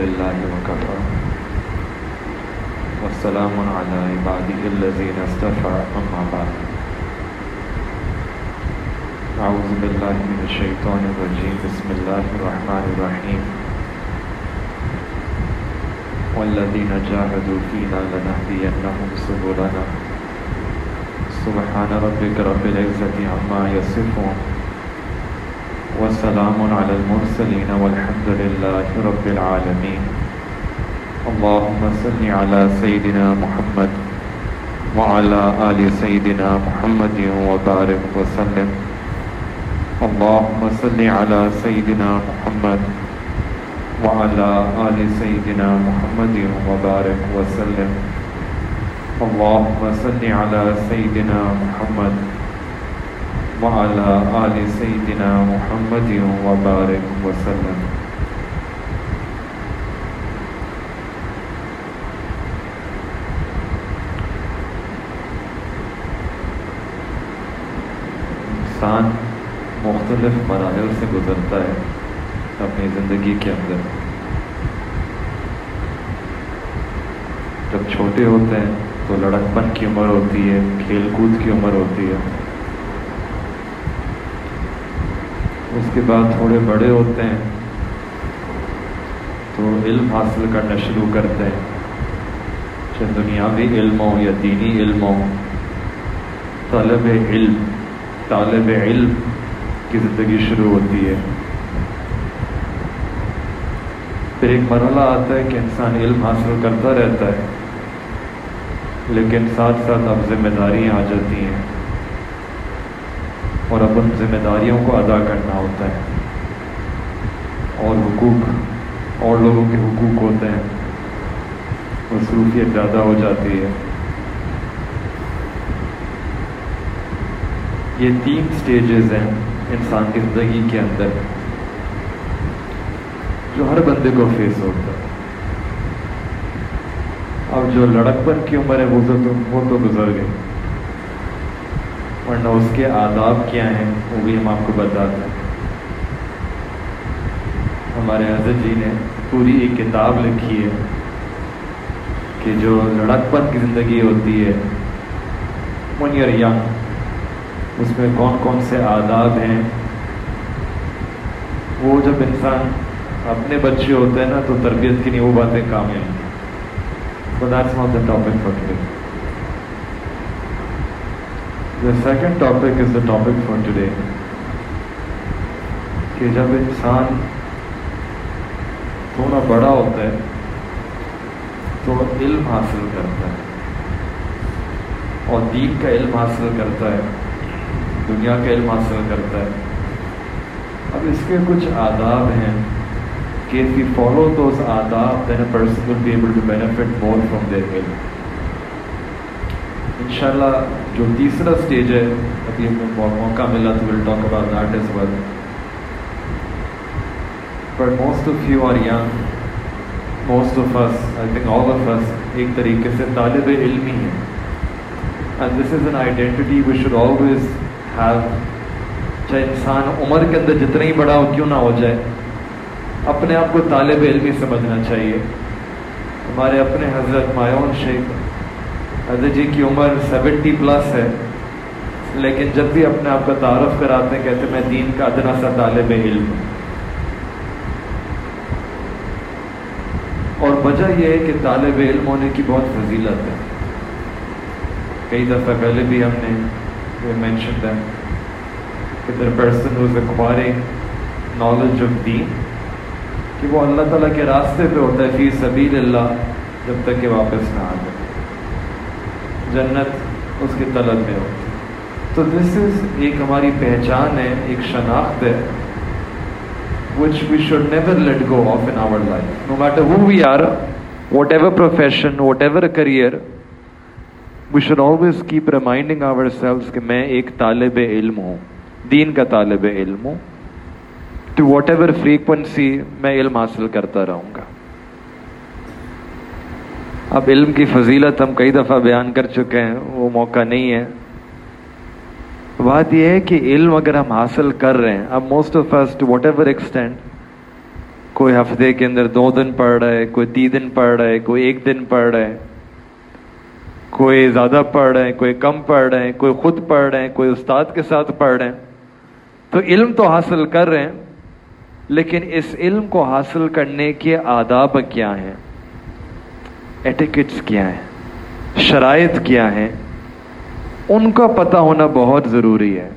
لله وكفى والسلام على عباده الذين اصطفى أما بعد أعوذ بالله من الشيطان الرجيم بسم الله الرحمن الرحيم والذين جاهدوا فينا لنهدينهم سبلنا سبحان ربك رب العزة عما يصفون وسلام على المرسلين والحمد لله رب العالمين اللهم صل على سيدنا محمد وعلى آل سيدنا محمد وبارك وسلم اللهم صل على سيدنا محمد وعلى آل سيدنا محمد وبارك وسلم اللهم صل على سيدنا محمد وعلى آل سيدنا محمد وبارك وسلم انسان مختلف مراحل سے گزرتا ہے اپنی زندگی کے اندر. جب چھوٹے ہوتے ہیں تو لڑکپن کی عمر ہوتی ہے, کھیل کود کی عمر ہوتی ہے. اس کے بعد تھوڑے بڑے ہوتے ہیں تو علم حاصل کرنا شروع کرتے ہیں, چاہے دنیاوی علم ہو یا دینی علم ہو. طالب علم کی زندگی شروع ہوتی ہے. پھر ایک مرحلہ آتا ہے کہ انسان علم حاصل کرتا رہتا ہے, لیکن ساتھ ساتھ اب ذمہ داریاں آ جاتی ہیں اور اب ان ذمہ داریوں کو ادا کرنا ہوتا ہے, اور حقوق اور لوگوں کے حقوق ہوتے ہیں, مصروفیت زیادہ ہو جاتی ہے. یہ 3 سٹیجز ہیں انسان کی زندگی کے اندر جو ہر بندے کو فیس ہوتا ہے. اب جو لڑکپن کی عمر ہے وہ تو گزر گئی, ورنہ اس کے آداب کیا ہیں وہ بھی ہم آپ کو بتاتے ہیں. ہمارے حضرت جی نے پوری ایک کتاب لکھی ہے کہ جو لڑکپن کی زندگی ہوتی ہے when you're young, اس میں کون کون سے آداب ہیں. وہ جب انسان اپنے بچے ہوتے ہیں نا تو تربیت کی نہیں وہ باتیں کام آئیں گی. But that's not the topic for today. The second topic is the topic for today. کہ جب انسان تھوڑا بڑا ہوتا ہے تو علم حاصل کرتا ہے, اور دین کا علم حاصل کرتا ہے, دنیا کا علم حاصل کرتا ہے. اب اس کے کچھ آداب ہیں کہ if we follow those آداب then a person will be able to benefit more from their ilm. انشاءاللہ جو تیسرا سٹیج ہے ابھی ہمیں موقع ملا تو we'll talk about that as well. But most of you are young, most of us, I think all of us ایک طریقے سے طالب علم ہی ہیں, and this is an identity we should always have. چاہے انسان عمر کے اندر جتنا ہی بڑا ہو کیوں نہ ہو جائے, اپنے آپ کو طالب علم ہی سمجھنا چاہیے. ہمارے اپنے حضرت مایون شیخ حضرت جی کی عمر 70+ ہے, لیکن جب بھی اپنے آپ کا تعارف کراتے ہیں کہتے ہیں میں دین کا ادنا سا طالب علم ہوں. اور وجہ یہ ہے کہ طالب علم ہونے کی بہت فضیلت ہے. کئی دفعہ پہلے بھی ہم نے یہ مینشن ہے کہ the person who is acquiring knowledge of deen کہ وہ اللہ تعالیٰ کے راستے پہ ہوتا ہے فی سبیل اللہ جب تک کہ واپس نہ آ جائے, جنت اس کی طلب میں ہوتی. تو دس از ایک ہماری پہچان ہے, ایک شناخت ہے which we should never let go of in our life. No matter who we are, whatever profession, whatever career, we should always keep reminding ourselves کہ میں ایک طالب علم ہوں, دین کا طالب علم ہوں. To whatever frequency میں علم حاصل کرتا رہوں گا. اب علم کی فضیلت ہم کئی دفعہ بیان کر چکے ہیں, وہ موقع نہیں ہے. بات یہ ہے کہ علم اگر ہم حاصل کر رہے ہیں, اب most of us to whatever extent کوئی ہفتے کے اندر 2 دن پڑھ رہا ہے، کوئی 3 دن پڑھ رہا ہے، کوئی 1 دن پڑھ رہا ہے، کوئی زیادہ پڑھ رہے ہیں، کوئی کم پڑھ رہے ہیں، کوئی خود پڑھ رہے ہیں، کوئی استاد کے ساتھ پڑھ رہے ہیں۔ تو علم تو حاصل کر رہے ہیں، لیکن اس علم کو حاصل کرنے کے آداب کیا ہیں، ایٹیکٹس کیا ہیں، شرائط کیا ہیں، ان کا پتہ ہونا بہت ضروری ہے،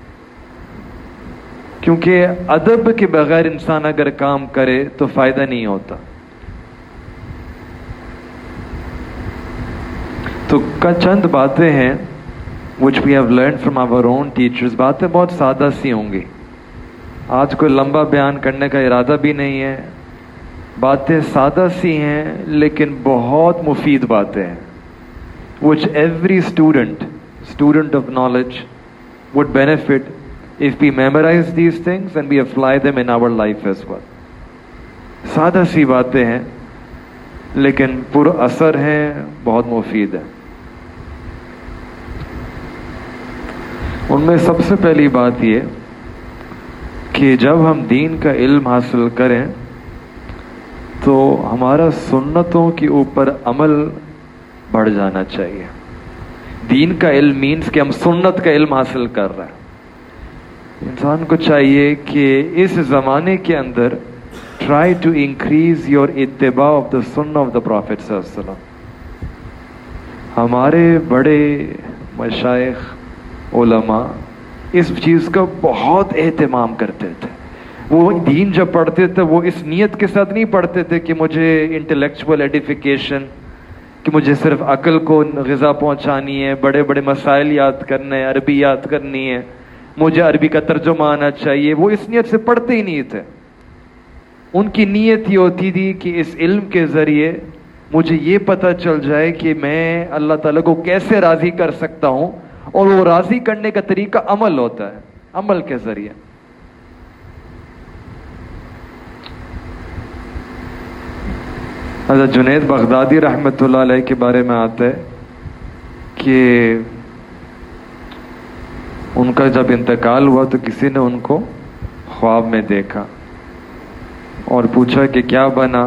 کیونکہ ادب کے بغیر انسان اگر کام کرے تو فائدہ نہیں ہوتا۔ تو چند باتیں ہیں which we have learned from our own teachers، باتیں بہت سادہ سی ہوں گی، آج کوئی لمبا بیان کرنے کا ارادہ بھی نہیں ہے، باتیں سادہ سی ہیں لیکن بہت مفید باتیں ہیں which every student of knowledge would benefit if we memorize these things and we apply them in our life as well۔ سادہ سی باتیں ہیں لیکن پر اثر ہیں، بہت مفید ہیں۔ ان میں سب سے پہلی بات یہ کہ جب ہم دین کا علم حاصل کریں تو ہمارا سنتوں کے اوپر عمل بڑھ جانا چاہیے۔ دین کا علم مینس کہ ہم سنت کا علم حاصل کر رہے ہیں۔ انسان کو چاہیے کہ اس زمانے کے اندر try to increase your اتباع of the sunnah of the Prophet صلی اللہ علیہ وسلم۔ ہمارے بڑے مشائخ علماء اس چیز کا بہت اہتمام کرتے تھے۔ وہ دین جب پڑھتے تھے وہ اس نیت کے ساتھ نہیں پڑھتے تھے کہ مجھے انٹلیکچوئل ایڈیفیکیشن، کہ مجھے صرف عقل کو غذا پہنچانی ہے، بڑے بڑے مسائل یاد کرنے، عربی یاد کرنی ہے، مجھے عربی کا ترجمہ آنا چاہیے، وہ اس نیت سے پڑھتے ہی نہیں تھے۔ ان کی نیت یہ ہوتی تھی کہ اس علم کے ذریعے مجھے یہ پتہ چل جائے کہ میں اللہ تعالیٰ کو کیسے راضی کر سکتا ہوں، اور وہ راضی کرنے کا طریقہ عمل ہوتا ہے، عمل کے ذریعے۔ حضرت جنید بغدادی رحمۃ اللہ علیہ کے بارے میں آتا ہے کہ ان کا جب انتقال ہوا تو کسی نے ان کو خواب میں دیکھا اور پوچھا کہ کیا بنا،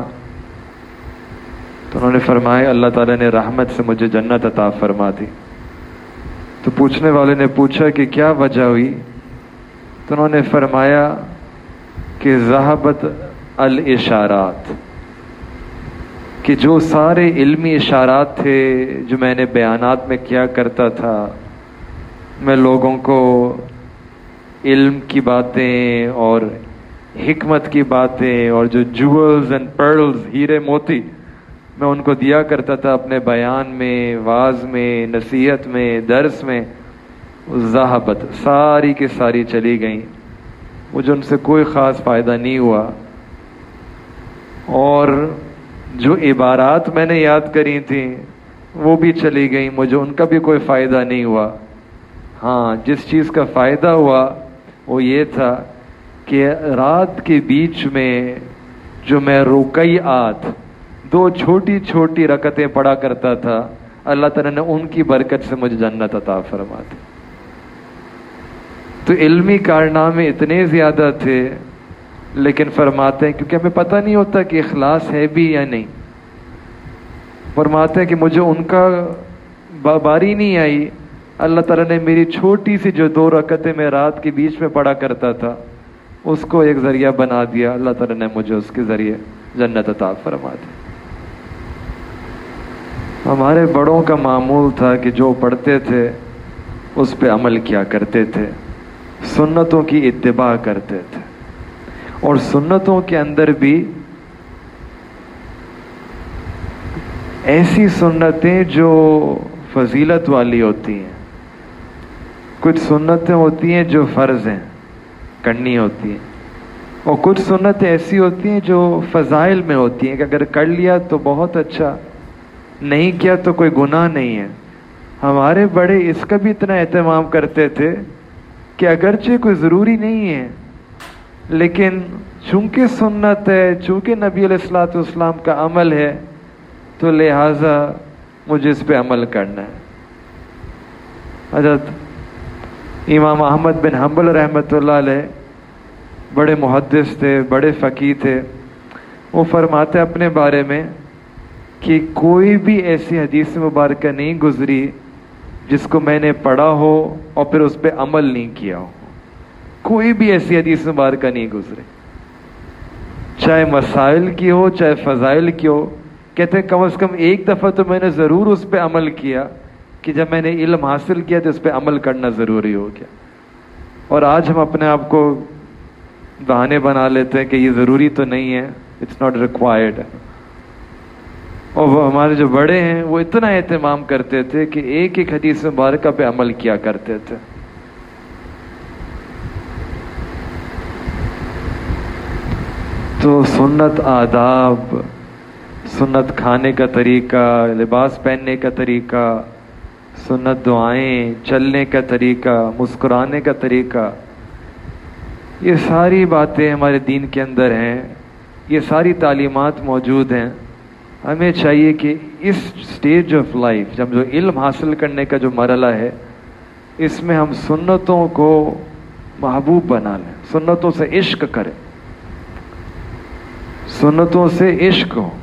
تو انہوں نے فرمایا اللہ تعالیٰ نے رحمت سے مجھے جنت عطا فرما دی۔ تو پوچھنے والے نے پوچھا کہ کیا وجہ ہوئی، تو انہوں نے فرمایا کہ ذہبت الاشارات، کہ جو سارے علمی اشارات تھے جو میں نے بیانات میں کیا کرتا تھا، میں لوگوں کو علم کی باتیں اور حکمت کی باتیں اور جو جوولز اینڈ پرلز، ہیرے موتی، میں ان کو دیا کرتا تھا اپنے بیان میں، واعظ میں، نصیحت میں، درس میں، ذہبت ساری کی ساری چلی گئیں، مجھے ان سے کوئی خاص فائدہ نہیں ہوا، اور جو عبارات میں نے یاد کری تھیں وہ بھی چلی گئیں، مجھے ان کا بھی کوئی فائدہ نہیں ہوا۔ ہاں، جس چیز کا فائدہ ہوا وہ یہ تھا کہ رات کے بیچ میں جو میں رکعات 2 چھوٹی چھوٹی رکعتیں پڑھا کرتا تھا، اللہ تعالیٰ نے ان کی برکت سے مجھے جنت عطا فرما دی۔ تو علمی کارنامے اتنے زیادہ تھے، لیکن فرماتے ہیں کیونکہ ہمیں پتہ نہیں ہوتا کہ اخلاص ہے بھی یا نہیں، فرماتے ہیں کہ مجھے ان کا باری نہیں آئی، اللہ تعالیٰ نے میری چھوٹی سی جو 2 رکعتیں میں رات کے بیچ میں پڑھا کرتا تھا اس کو ایک ذریعہ بنا دیا، اللہ تعالیٰ نے مجھے اس کے ذریعے جنت عطا فرما دی۔ ہمارے بڑوں کا معمول تھا کہ جو پڑھتے تھے اس پہ عمل کیا کرتے تھے، سنتوں کی اتباع کرتے تھے، اور سنتوں کے اندر بھی ایسی سنتیں جو فضیلت والی ہوتی ہیں، کچھ سنتیں ہوتی ہیں جو فرض ہیں، کرنی ہوتی ہیں، اور کچھ سنتیں ایسی ہوتی ہیں جو فضائل میں ہوتی ہیں کہ اگر کر لیا تو بہت اچھا، نہیں کیا تو کوئی گناہ نہیں ہے۔ ہمارے بڑے اس کا بھی اتنا اہتمام کرتے تھے کہ اگرچہ کوئی ضروری نہیں ہے، لیکن چونکہ سنت ہے، چونکہ نبی علیہ الصلوۃ والسلام کا عمل ہے، تو لہٰذا مجھے اس پہ عمل کرنا ہے۔ حضرت امام احمد بن حنبل رحمۃ اللہ علیہ بڑے محدث تھے، بڑے فقیہ تھے، وہ فرماتے ہیں اپنے بارے میں کہ کوئی بھی ایسی حدیث مبارکہ نہیں گزری جس کو میں نے پڑھا ہو اور پھر اس پہ عمل نہیں کیا ہو. کوئی بھی ایسی حدیث مبارکہ نہیں گزرے، چاہے مسائل کی ہو چاہے فضائل کی ہو. کہتے ہیں کم از کم ایک دفعہ تو میں نے ضرور اس پہ عمل کیا کہ جب میں نے علم حاصل کیا تو اس پہ عمل کرنا ضروری ہو گیا. اور آج ہم اپنے آپ کو بہانے بنا لیتے ہیں کہ یہ ضروری تو نہیں ہے، اٹس ناٹ ریکوائرڈ. اور وہ ہمارے جو بڑے ہیں وہ اتنا اہتمام کرتے تھے کہ ایک ایک حدیث مبارکہ پہ عمل کیا کرتے تھے. تو سنت آداب، سنت کھانے کا طریقہ، لباس پہننے کا طریقہ، سنت دعائیں، چلنے کا طریقہ، مسکرانے کا طریقہ، یہ ساری باتیں ہمارے دین کے اندر ہیں، یہ ساری تعلیمات موجود ہیں. ہمیں چاہیے کہ اس سٹیج آف لائف جب جو علم حاصل کرنے کا جو مرحلہ ہے اس میں ہم سنتوں کو محبوب بنا لیں، سنتوں سے عشق کریں، سنتوں سے عشق ہو.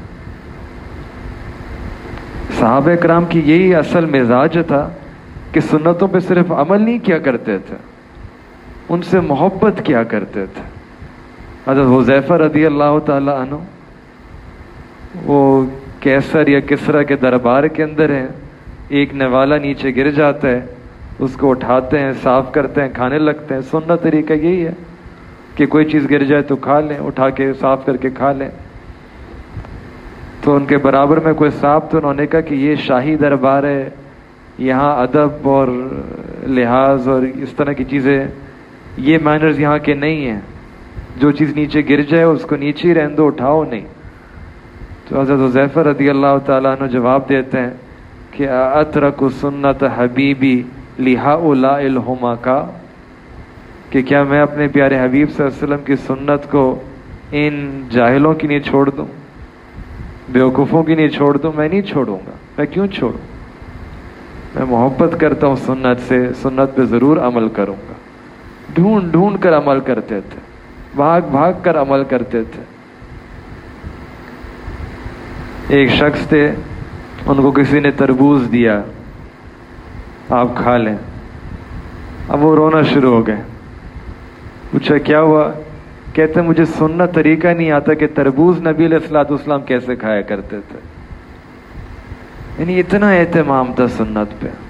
صحابہ کرام کی یہی اصل مزاج تھا کہ سنتوں پہ صرف عمل نہیں کیا کرتے تھے، ان سے محبت کیا کرتے تھے. حضرت حذیفہ رضی اللہ تعالی عنہ وہ کیسر یا کسرا کے دربار کے اندر ہیں، ایک نوالا نیچے گر جاتا ہے، اس کو اٹھاتے ہیں، صاف کرتے ہیں، کھانے لگتے ہیں. سنت طریقہ یہی ہے کہ کوئی چیز گر جائے تو کھا لیں، اٹھا کے صاف کر کے کھا لیں. تو ان کے برابر میں کوئی صاحب تو انہوں نے کہا کہ یہ شاہی دربار ہے، یہاں ادب اور لحاظ اور اس طرح کی چیزیں، یہ مینرز یہاں کے نہیں ہیں. جو چیز نیچے گر جائے اس کو نیچے ہی رہنے دو، اٹھاؤ نہیں. تو حضرت حذیفہ رضی اللہ تعالیٰ عنہ جواب دیتے ہیں کہ اترک سنت حبیبی لہؤلاء الحمقاء، کہ کیا میں اپنے پیارے حبیب صلی اللہ علیہ وسلم کی سنت کو ان جاہلوں کی نہیں چھوڑ دوں، بیوقوفوں کی نہیں چھوڑ دوں؟ میں نہیں چھوڑوں گا. میں کیوں چھوڑوں؟ میں محبت کرتا ہوں سنت سے، سنت پہ ضرور عمل کروں گا. ڈھونڈ ڈھونڈ کر عمل کرتے تھے، بھاگ بھاگ کر عمل کرتے تھے. ایک شخص تھے، ان کو کسی نے تربوز دیا، آپ کھا لیں. اب وہ رونا شروع ہو گئے. پوچھا کیا ہوا؟ کہتے مجھے سننا طریقہ نہیں آتا کہ تربوز نبی علیہ الصلوۃ والسلام کیسے کھایا کرتے تھے. یعنی اتنا اہتمام تھا سنت پہ.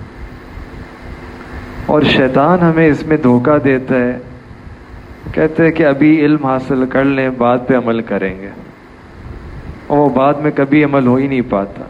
اور شیطان ہمیں اس میں دھوکہ دیتا ہے، کہتے ہیں کہ ابھی علم حاصل کر لیں بعد پہ عمل کریں گے، اور وہ بعد میں کبھی عمل ہو ہی نہیں پاتا.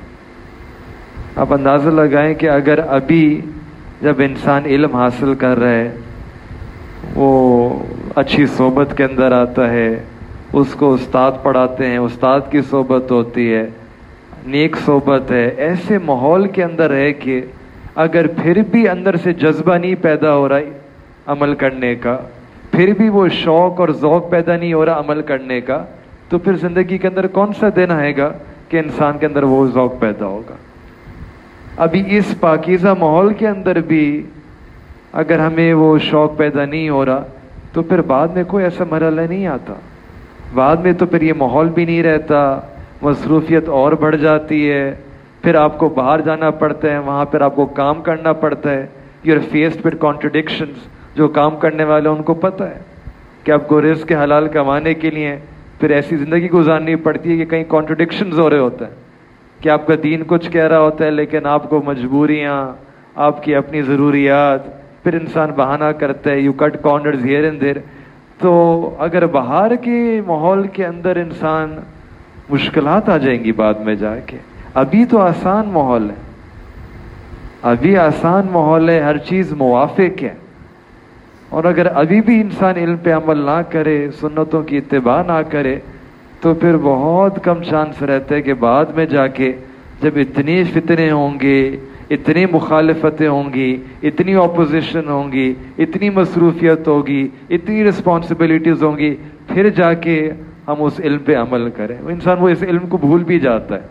آپ اندازہ لگائیں کہ اگر ابھی جب انسان علم حاصل کر رہا ہے، وہ اچھی صحبت کے اندر آتا ہے، اس کو استاد پڑھاتے ہیں، استاد کی صحبت ہوتی ہے، نیک صحبت ہے، ایسے ماحول کے اندر ہے کہ اگر پھر بھی اندر سے جذبہ نہیں پیدا ہو رہا عمل کرنے کا، پھر بھی وہ شوق اور ذوق پیدا نہیں ہو رہا عمل کرنے کا، تو پھر زندگی کے اندر کون سا دن آئے گا کہ انسان کے اندر وہ ذوق پیدا ہوگا؟ ابھی اس پاکیزہ ماحول کے اندر بھی اگر ہمیں وہ شوق پیدا نہیں ہو رہا تو پھر بعد میں کوئی ایسا مرحلہ نہیں آتا. بعد میں تو پھر یہ ماحول بھی نہیں رہتا، مصروفیت اور بڑھ جاتی ہے، پھر آپ کو باہر جانا پڑتا ہے، وہاں پھر آپ کو کام کرنا پڑتا ہے. You're faced with contradictions. جو کام کرنے والے ان کو پتہ ہے کہ آپ کو رزق حلال کمانے کے لیے پھر ایسی زندگی گزارنی پڑتی ہے کہ کہیں کانٹرڈکشنز ہو رہے ہوتے ہیں کہ آپ کا دین کچھ کہہ رہا ہوتا ہے لیکن آپ کو مجبوریاں، آپ کی اپنی ضروریات، پھر انسان بہانہ کرتا ہے. You cut corners here and there. تو اگر باہر کے ماحول کے اندر انسان، مشکلات آ جائیں گی بعد میں جا کے. ابھی تو آسان ماحول ہے، ابھی آسان ماحول ہے، ہر چیز موافق ہے. اور اگر ابھی بھی انسان علم پہ عمل نہ کرے، سنتوں کی اتباع نہ کرے، تو پھر بہت کم چانس رہتا ہے کہ بعد میں جا کے جب اتنی فتنے ہوں گے، اتنی مخالفتیں ہوں گی، اتنی اپوزیشن ہوں گی، اتنی مصروفیت ہوگی، اتنی رسپانسبلٹیز ہوں گی، پھر جا کے ہم اس علم پہ عمل کریں. انسان وہ اس علم کو بھول بھی جاتا ہے.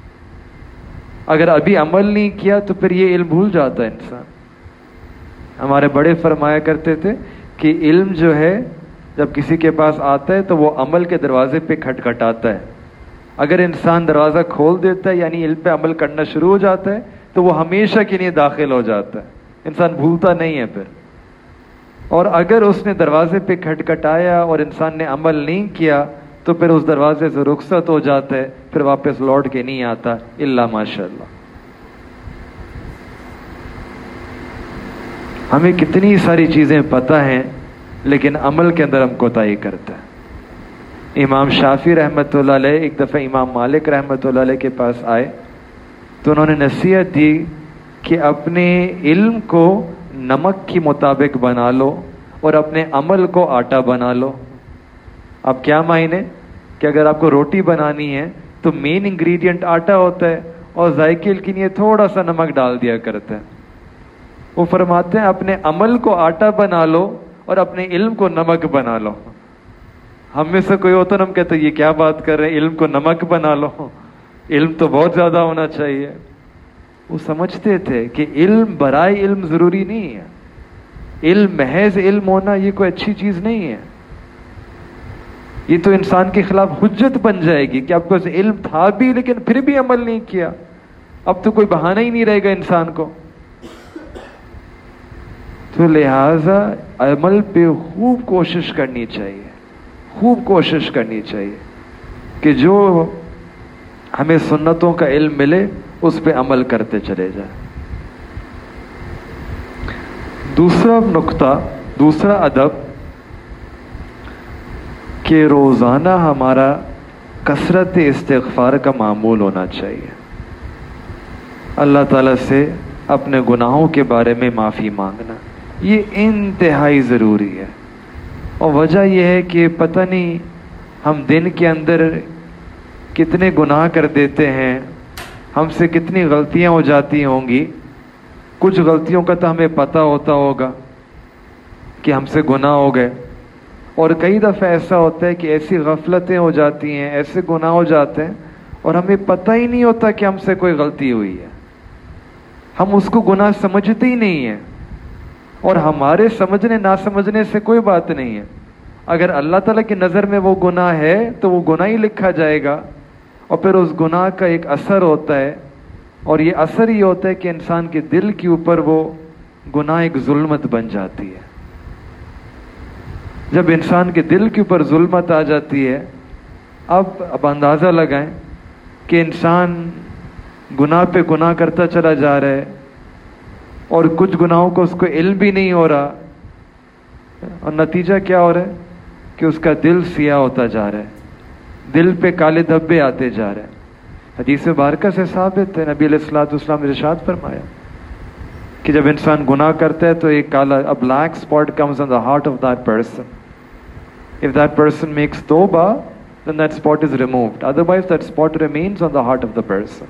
اگر ابھی عمل نہیں کیا تو پھر یہ علم بھول جاتا ہے انسان. ہمارے بڑے فرمایا کرتے تھے کہ علم جو ہے جب کسی کے پاس آتا ہے تو وہ عمل کے دروازے پہ کھٹکھٹاتا ہے. اگر انسان دروازہ کھول دیتا ہے یعنی علم پہ عمل کرنا شروع ہو جاتا ہے تو وہ ہمیشہ کے لیے داخل ہو جاتا ہے, انسان بھولتا نہیں ہے پھر. اور اگر اس نے دروازے پہ کھٹکھٹایا اور انسان نے عمل نہیں کیا تو پھر اس دروازے سے رخصت ہو جاتا ہے, پھر واپس لوٹ کے نہیں آتا الا ماشاء اللہ. ہمیں کتنی ساری چیزیں پتہ ہیں لیکن عمل کے اندر ہم کوتاہی کرتے ہیں. امام شافعی رحمۃ اللہ علیہ ایک دفعہ امام مالک رحمۃ اللہ علیہ کے پاس آئے تو انہوں نے نصیحت دی کہ اپنے علم کو نمک کے مطابق بنا لو اور اپنے عمل کو آٹا بنا لو. اب کیا معنی کہ اگر آپ کو روٹی بنانی ہے تو مین انگریڈینٹ آٹا ہوتا ہے اور ذائقے کے لیے تھوڑا سا نمک ڈال دیا کرتے ہیں. وہ فرماتے ہیں اپنے عمل کو آٹا بنا لو اور اپنے علم کو نمک بنا لو. ہم میں سے کوئی ہوتا نا, ہم کہتے یہ کیا بات کر رہے ہیں, علم کو نمک بنا لو, علم تو بہت زیادہ ہونا چاہیے. وہ سمجھتے تھے کہ علم برائے علم ضروری نہیں ہے, علم محض علم ہونا یہ کوئی اچھی چیز نہیں ہے. یہ تو انسان کے خلاف حجت بن جائے گی کہ آپ کو علم تھا بھی لیکن پھر بھی عمل نہیں کیا, اب تو کوئی بہانہ ہی نہیں رہے گا انسان کو. تو لہذا عمل پہ خوب کوشش کرنی چاہیے, خوب کوشش کرنی چاہیے کہ جو ہمیں سنتوں کا علم ملے اس پہ عمل کرتے چلے جائیں. دوسرا نقطہ, دوسرا ادب کہ روزانہ ہمارا کثرت استغفار کا معمول ہونا چاہیے. اللہ تعالیٰ سے اپنے گناہوں کے بارے میں معافی مانگنا یہ انتہائی ضروری ہے. اور وجہ یہ ہے کہ پتہ نہیں ہم دن کے اندر کتنے گناہ کر دیتے ہیں, ہم سے کتنی غلطیاں ہو جاتی ہوں گی. کچھ غلطیوں کا تو ہمیں پتہ ہوتا ہوگا کہ ہم سے گناہ ہو گئے, اور کئی دفعہ ایسا ہوتا ہے کہ ایسی غفلتیں ہو جاتی ہیں, ایسے گناہ ہو جاتے ہیں اور ہمیں پتہ ہی نہیں ہوتا کہ ہم سے کوئی غلطی ہوئی ہے. ہم اس کو گناہ سمجھتے ہی نہیں ہیں, اور ہمارے سمجھنے نہ سمجھنے سے کوئی بات نہیں ہے. اگر اللہ تعالیٰ کی نظر میں وہ گناہ ہے تو وہ گناہ ہی لکھا جائے گا, اور پھر اس گناہ کا ایک اثر ہوتا ہے, اور یہ اثر یہ ہوتا ہے کہ انسان کے دل کے اوپر وہ گناہ ایک ظلمت بن جاتی ہے. جب انسان کے دل کے اوپر ظلمت آ جاتی ہے, اب اندازہ لگائیں کہ انسان گناہ پہ گناہ کرتا چلا جا رہا ہے اور کچھ گناہوں کو اس کو علم بھی نہیں ہو رہا, اور نتیجہ کیا ہو رہا ہے کہ اس کا دل سیاہ ہوتا جا رہا ہے, دل پہ کالے دھبے آتے جا رہے ہیں. حدیث مبارکہ سے ثابت ہے, نبی علیہ الصلوۃ والسلام نے ارشاد فرمایا کہ جب انسان گناہ کرتا ہے تو ایک کالا a black spot comes on the heart of that person. If that person makes tawbah, then that spot is removed. Otherwise that spot remains on the heart of the person.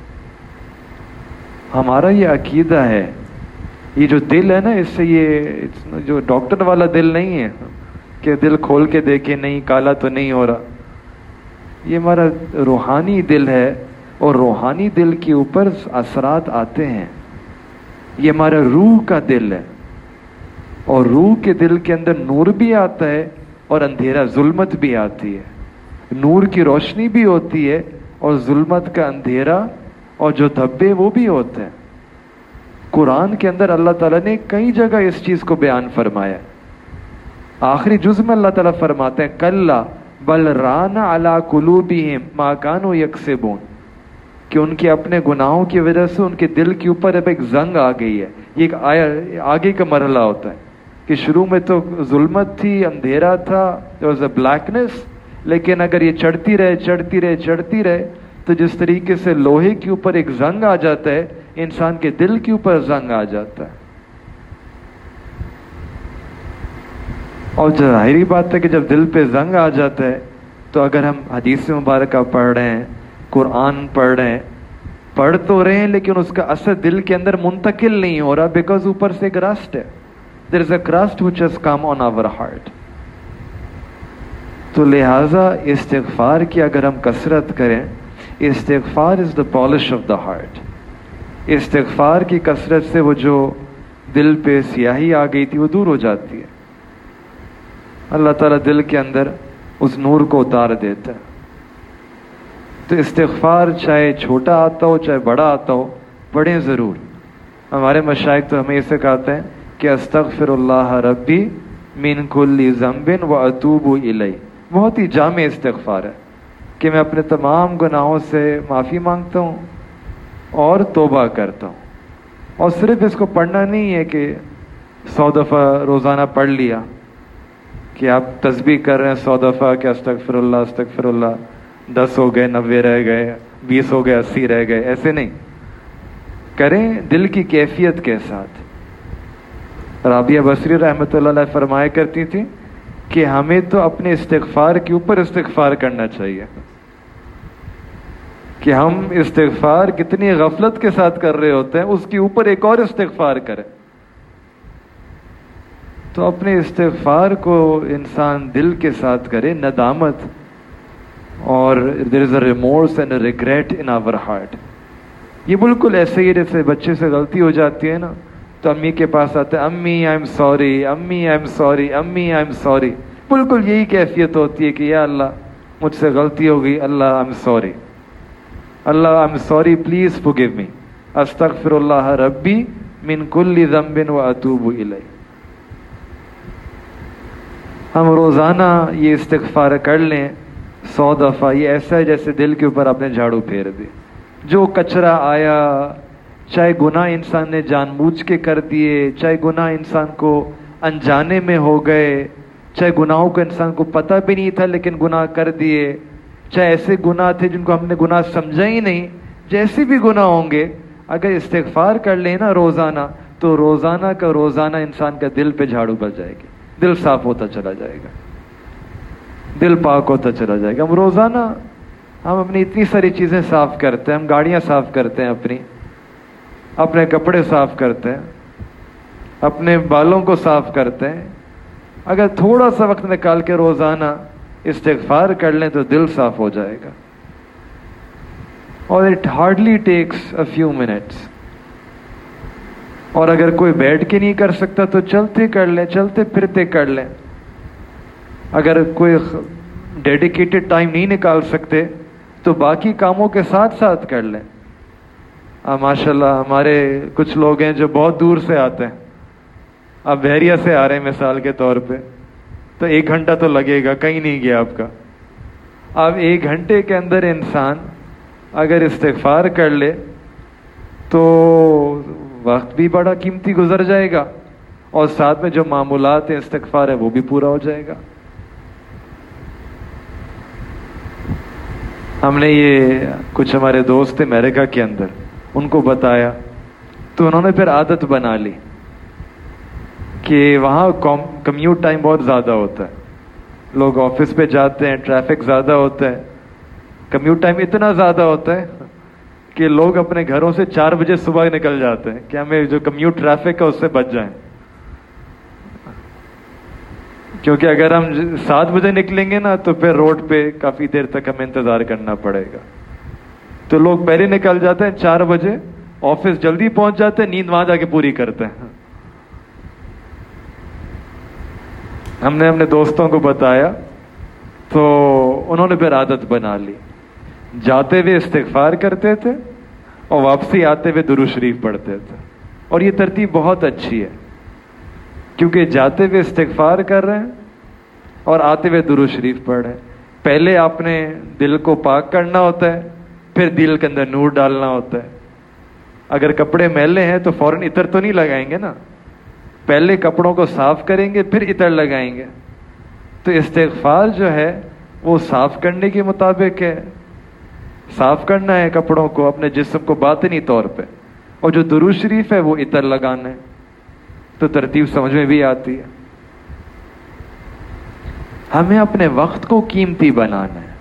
ہمارا یہ عقیدہ ہے, یہ جو دل ہے نا, اس سے یہ جو ڈاکٹر والا دل نہیں ہے کہ دل کھول کے دیکھے نہیں کالا تو نہیں ہو رہا. یہ ہمارا روحانی دل ہے, اور روحانی دل کے اوپر اثرات آتے ہیں. یہ ہمارا روح کا دل ہے, اور روح کے دل کے اندر نور بھی آتا ہے اور اندھیرا ظلمت بھی آتی ہے. نور کی روشنی بھی ہوتی ہے اور ظلمت کا اندھیرا اور جو دھبے وہ بھی ہوتے ہیں. قرآن کے اندر اللہ تعالیٰ نے کئی جگہ اس چیز کو بیان فرمایا. آخری جز میں اللہ تعالیٰ فرماتے ہیں کلا بل ران علی قلوبہم ما کانوا یکسبون, کہ ان کے اپنے گناہوں کی وجہ سے ان کے دل کے اوپر اب ایک زنگ آ گئی ہے. یہ ایک آگے کا مرحلہ ہوتا ہے کہ شروع میں تو ظلمت تھی, اندھیرا تھا, there was a blackness, لیکن اگر یہ چڑھتی رہے چڑھتی رہے چڑھتی رہے تو جس طریقے سے لوہے کے اوپر ایک زنگ آ جاتا ہے, انسان کے دل کے اوپر زنگ آ جاتا ہے. اور ظاہری بات ہے کہ جب دل پہ زنگ آ جاتا ہے تو اگر ہم حدیث مبارکہ پڑھ رہے ہیں, قرآن پڑھ رہے ہیں, پڑھ تو رہے ہیں لیکن اس کا اثر دل کے اندر منتقل نہیں ہو رہا, بیکاز اوپر سے ایک رسٹ ہے. there is a crust which has come on our heart. تو لہٰذا استغفار کی اگر ہم کثرت کریں, استغفار is the polish of the heart. استغفار کی کثرت سے وہ جو دل پہ سیاہی آ گئی تھی وہ دور ہو جاتی ہے. اللہ تعالیٰ دل کے اندر اس نور کو اتار دیتا ہے. تو استغفار چاہے چھوٹا آتا ہو چاہے بڑا آتا ہو پڑھیں ضرور. ہمارے مشائخ تو ہمیں اسے کہتے ہیں کہ استغفر اللہ ربی من کل ذنب واتوب الیہ. بہت ہی جامع استغفار ہے کہ میں اپنے تمام گناہوں سے معافی مانگتا ہوں اور توبہ کرتا ہوں. اور صرف اس کو پڑھنا نہیں ہے کہ 100 دفعہ روزانہ پڑھ لیا کہ آپ تسبیح کر رہے ہیں 100 دفعہ کہ استغفر اللہ 10 ہو گئے 90 رہ گئے 20 ہو گئے 80 رہ گئے. ایسے نہیں کریں, دل کی کیفیت کے ساتھ. رابعہ بصری رحمۃ اللہ علیہ فرمایا کرتی تھی کہ ہمیں تو اپنے استغفار کے اوپر استغفار کرنا چاہیے کہ ہم استغفار کتنی غفلت کے ساتھ کر رہے ہوتے ہیں, اس کے اوپر ایک اور استغفار کریں. تو اپنے استغفار کو انسان دل کے ساتھ کرے, ندامت, اور there is a remorse and a regret in our heart. یہ بالکل ایسے ہی جیسے بچے سے غلطی ہو جاتی ہے نا تو امی کے پاس آتے ہیں, امی آئی ایم سوری, امی آئی ایم سوری, امی آئی ایم سوری. بالکل یہی کیفیت ہوتی ہے کہ یا اللہ مجھ سے غلطی ہو گئی, اللہ آئی ایم سوری, اللہ I am sorry, please forgive me, استغفر اللہ ربی من کل ذنب واتوب الیہ. ہم روزانہ یہ استغفار کر لیں 100 دفعہ. یہ ایسا ہے جیسے دل کے اوپر آپ نے جھاڑو پھیر دی. جو کچرا آیا, چاہے گناہ انسان نے جان بوجھ کے کر دیے, چاہے گناہ انسان کو انجانے میں ہو گئے, چاہے گناہوں کو انسان کو پتہ بھی نہیں تھا لیکن گناہ کر دیے, چاہے ایسے گناہ تھے جن کو ہم نے گناہ سمجھا ہی نہیں, جیسے بھی گناہ ہوں گے اگر استغفار کر لیں نا روزانہ تو روزانہ کا روزانہ انسان کا دل پہ جھاڑو بچ جائے گی, دل صاف ہوتا چلا جائے گا, دل پاک ہوتا چلا جائے گا. ہم روزانہ ہم اپنی اتنی ساری چیزیں صاف کرتے ہیں, ہم گاڑیاں صاف کرتے ہیں, اپنے کپڑے صاف کرتے ہیں, اپنے بالوں کو صاف کرتے ہیں. اگر تھوڑا سا وقت نکال کے روزانہ استغفار کر لیں تو دل صاف ہو جائے گا. اور it hardly takes a few minutes. اور اگر کوئی بیٹھ کے نہیں کر سکتا تو چلتے کر لیں, چلتے پھرتے کر لیں. اگر کوئی ڈیڈیکیٹڈ ٹائم نہیں نکال سکتے تو باقی کاموں کے ساتھ ساتھ کر لیں. ماشاء اللہ ہمارے کچھ لوگ ہیں جو بہت دور سے آتے ہیں, آپ بحریہ سے آ رہے ہیں مثال کے طور پہ, تو 1 گھنٹہ تو لگے گا, کہیں نہیں گیا آپ کا. اب 1 گھنٹے کے اندر انسان اگر استغفار کر لے تو وقت بھی بڑا قیمتی گزر جائے گا اور ساتھ میں جو معمولات استغفار ہے وہ بھی پورا ہو جائے گا. ہم نے یہ کچھ ہمارے دوست تھے امریکہ کے اندر, ان کو بتایا تو انہوں نے پھر عادت بنا لی کہ وہاں کمیوٹ ٹائم بہت زیادہ ہوتا ہے, لوگ آفس پہ جاتے ہیں, ٹریفک زیادہ ہوتا ہے, کمیوٹ ٹائم اتنا زیادہ ہوتا ہے کہ لوگ اپنے گھروں سے 4 بجے صبح نکل جاتے ہیں کہ ہمیں جو کمیوٹ ٹریفک ہے اس سے بچ جائیں, کیونکہ اگر ہم 7 بجے نکلیں گے نا تو پھر روڈ پہ کافی دیر تک ہمیں انتظار کرنا پڑے گا. تو لوگ پہلے نکل جاتے ہیں 4 بجے, آفس جلدی پہنچ جاتے ہیں, نیند وہاں جا کے پوری کرتے ہیں. ہم نے اپنے دوستوں کو بتایا تو انہوں نے پھر عادت بنا لی, جاتے ہوئے استغفار کرتے تھے اور واپسی آتے ہوئے درود شریف پڑھتے تھے. اور یہ ترتیب بہت اچھی ہے کیونکہ جاتے ہوئے استغفار کر رہے ہیں اور آتے ہوئے درود شریف پڑھ رہے ہیں. پہلے آپ نے دل کو پاک کرنا ہوتا ہے, پھر دل کے اندر نور ڈالنا ہوتا ہے. اگر کپڑے میلے ہیں تو فوراً عطر تو نہیں لگائیں گے نا, پہلے کپڑوں کو صاف کریں گے پھر عطر لگائیں گے. تو استغفار جو ہے وہ صاف کرنے کے مطابق ہے, صاف کرنا ہے کپڑوں کو, اپنے جسم کو باطنی طور پہ, اور جو درود شریف ہے وہ عطر لگانا ہے. تو ترتیب سمجھ میں بھی آتی ہے. ہمیں اپنے وقت کو قیمتی بنانا ہے,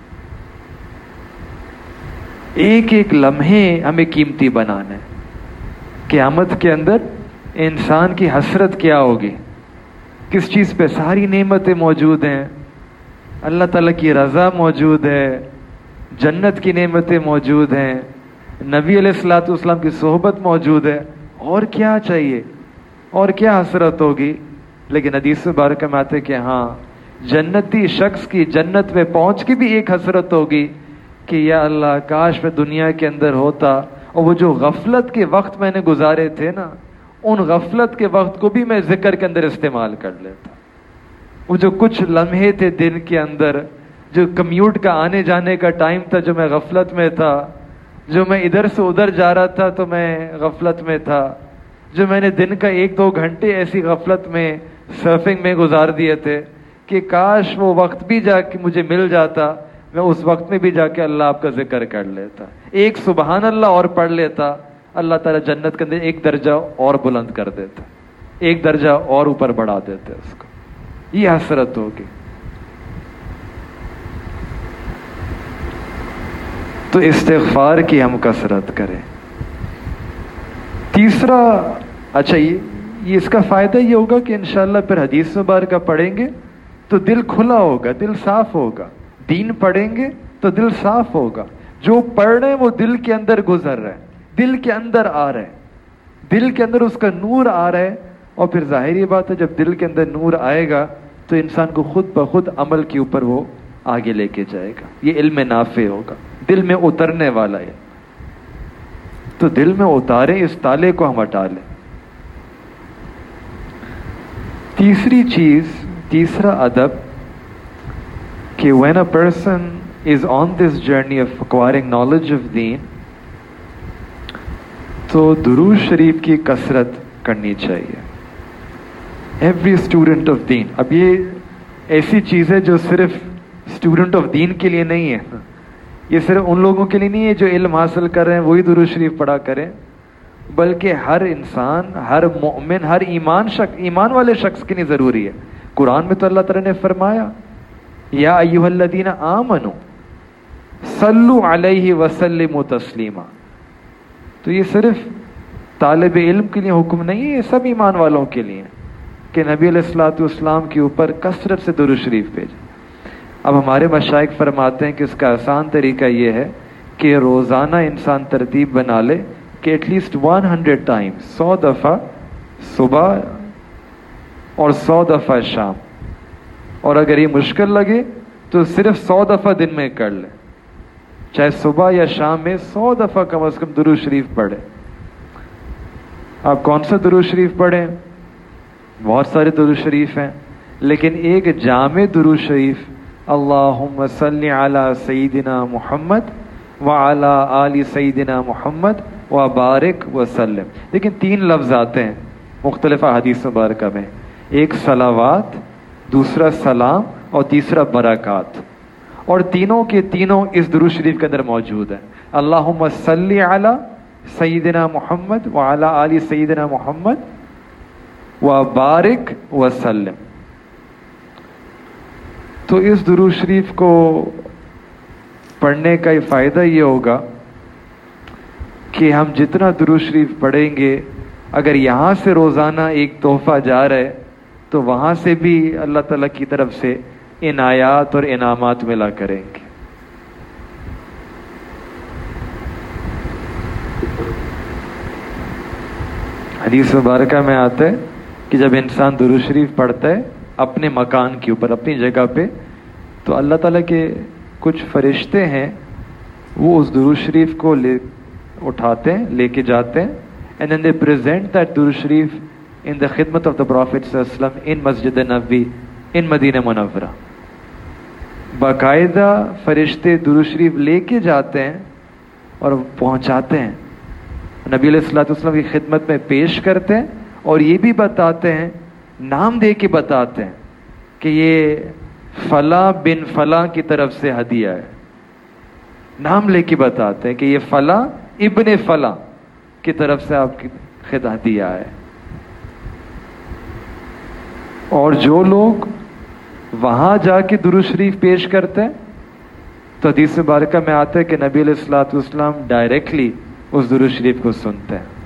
ایک ایک لمحے ہمیں قیمتی بنانا ہے. قیامت کے اندر انسان کی حسرت کیا ہوگی, کس چیز پہ؟ ساری نعمتیں موجود ہیں, اللہ تعالیٰ کی رضا موجود ہے, جنت کی نعمتیں موجود ہیں, نبی علیہ الصلوۃ والسلام کی صحبت موجود ہے, اور کیا چاہیے, اور کیا حسرت ہوگی. لیکن حدیث مبارکہ میں آتے کہ ہاں جنتی شخص کی جنت میں پہنچ کے بھی ایک حسرت ہوگی کہ یا اللہ کاش میں دنیا کے اندر ہوتا اور وہ جو غفلت کے وقت میں نے گزارے تھے نا، ان غفلت کے وقت کو بھی میں ذکر کے اندر استعمال کر لیتا. وہ جو کچھ لمحے تھے دن کے اندر، جو کمیوٹ کا آنے جانے کا ٹائم تھا، جو میں غفلت میں تھا، جو میں ادھر سے ادھر جا رہا تھا تو میں غفلت میں تھا، جو میں نے دن کا 1-2 گھنٹے ایسی غفلت میں سرفنگ میں گزار دیے تھے کہ کاش وہ وقت بھی جا کے مجھے مل جاتا، میں اس وقت میں بھی جا کے اللہ آپ کا ذکر کر لیتا، ایک سبحان اللہ اور پڑھ لیتا، اللہ تعالیٰ جنت کے اندر ایک درجہ اور بلند کر دیتا، ایک درجہ اور اوپر بڑھا دیتے اس کو. یہ حسرت ہوگی. تو استغفار کی ہم کثرت کریں. تیسرا، اچھا یہ اس کا فائدہ یہ ہوگا کہ انشاءاللہ پھر حدیث مبارکہ پڑھیں گے تو دل کھلا ہوگا، دل صاف ہوگا. دین پڑھیں گے تو دل صاف ہوگا. جو پڑھ رہے ہیں وہ دل کے اندر گزر رہا ہے، دل کے اندر آ رہا ہے، دل کے اندر اس کا نور آ رہا ہے. اور پھر ظاہری بات ہے جب دل کے اندر نور آئے گا تو انسان کو خود بخود عمل کے اوپر وہ آگے لے کے جائے گا. یہ علم نافع ہوگا، دل میں اترنے والا ہے. تو دل میں اتاریں، اس تالے کو ہم ہٹا لیں. تیسری چیز، تیسرا ادب کہ when a person is on this journey of acquiring knowledge of deen تو درود شریف کی کثرت کرنی چاہیے. Every student of deen، اب یہ ایسی چیز ہے جو صرف اسٹوڈنٹ آف دین کے لیے نہیں ہے، یہ صرف ان لوگوں کے لیے نہیں ہے جو علم حاصل کر رہے ہیں وہی درود شریف پڑھا کریں، بلکہ ہر انسان، ہر مومن، ہر ایمان والے شخص کے لیے ضروری ہے. قرآن میں تو اللہ تعالیٰ نے فرمایا یا ایھا الذین آمنوا صلوا علیہ وسلموا تسلیما. تو یہ صرف طالب علم کے لیے حکم نہیں ہے، یہ سب ایمان والوں کے لیے کہ نبی علیہ الصلوۃ والسلام کے اوپر کثرت سے درود شریف بھیجیں. اب ہمارے مشائخ فرماتے ہیں کہ اس کا آسان طریقہ یہ ہے کہ روزانہ انسان ترتیب بنا لے کہ ایٹ لیسٹ 100 ٹائمز، 100 دفعہ صبح اور 100 دفعہ شام، اور اگر یہ مشکل لگے تو صرف 100 دفعہ دن میں کر لے، چاہے صبح یا شام میں 100 دفعہ کم از کم درود شریف پڑھیں. آپ کون سا درود شریف پڑھیں؟ بہت سارے درود شریف ہیں، لیکن ایک جامع درود شریف اللہم صلی علی سیدنا محمد وعلی آل سیدنا محمد وبارک وسلم. لیکن 3 لفظ آتے ہیں مختلف احادیث مبارکہ میں، ایک صلوات، دوسرا سلام اور تیسرا برکات، اور تینوں کے تینوں اس درود شریف کے اندر موجود ہیں. اللہم صلی علی سیدنا محمد وعلی آل سیدنا محمد وبارک وسلم. تو اس درود شریف کو پڑھنے کا فائدہ یہ ہوگا کہ ہم جتنا درود شریف پڑھیں گے، اگر یہاں سے روزانہ ایک تحفہ جا رہا ہے تو وہاں سے بھی اللہ تعالیٰ کی طرف سے عنایات اور انعامات ملا کریں گے. حدیث مبارکہ میں آتا ہے کہ جب انسان درود شریف پڑھتا ہے اپنے مکان کے اوپر، اپنی جگہ پہ، تو اللہ تعالیٰ کے کچھ فرشتے ہیں وہ اس درود شریف کو اٹھاتے ہیں، لے کے جاتے ہیں، and then they present that درود شریف in the خدمت of the Prophet صلی اللہ علیہ وسلم in مسجد نبوی in مدینہ منورہ. باقاعدہ فرشتے درود شریف لے کے جاتے ہیں اور پہنچاتے ہیں، نبی علیہ الصلوۃ والسلام کی خدمت میں پیش کرتے ہیں، اور یہ بھی بتاتے ہیں، نام دے کے بتاتے ہیں کہ یہ فلاں بن فلاں کی طرف سے ہدیہ ہے. نام لے کے بتاتے ہیں کہ یہ فلاں ابن فلاں کی طرف سے آپ کی ہدیہ ہے. اور جو لوگ وہاں جا کے درود شریف پیش کرتے ہیں تو حدیث مبارکہ میں آتا ہے کہ نبی علیہ الصلوۃ والسلام ڈائریکٹلی اس درود شریف کو سنتے ہیں.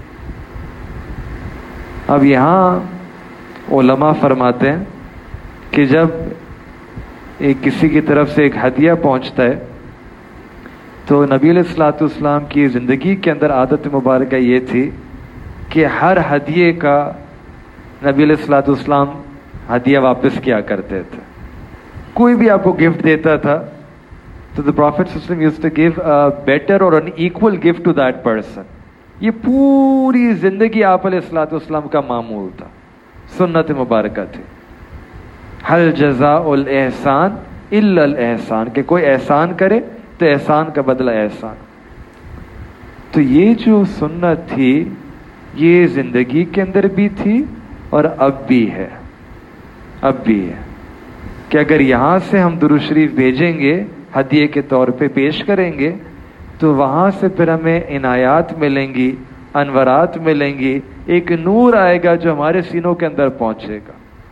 اب یہاں علماء فرماتے ہیں کہ جب کسی کی طرف سے ایک ہدیہ پہنچتا ہے تو نبی علیہ الصلوۃ والسلام کی زندگی کے اندر عادت مبارکہ یہ تھی کہ ہر ہدیے کا نبی علیہ الصلوۃ والسلام ہدیہ واپس کیا کرتے تھے. کوئی بھی آپ کو گفٹ دیتا تھا So the Prophet ﷺ used to give a better or an equal gift to that person. ये पूरी जिंदगी आप अलैहिस्सलाम का मामूल था, सुन्नत मुबारक थी। हल जज़ाउल एहसान इल्लल एहसान, कि कोई एहसान करे तो एहसान का बदला एहसान। तो ये जो सुन्नत थी ये जिंदगी के अंदर भी थी और अब भी है, अब भी है कि अगर यहाँ से हम दुरूद शरीफ भेजेंगे, हदिये के तौर पे पेश करेंगे, तो वहाँ से फिर हमें इनायात मिलेंगी, अनवरात मिलेंगी, एक नूर आएगा जो हमारे सीनों के अंदर पहुँचेगा।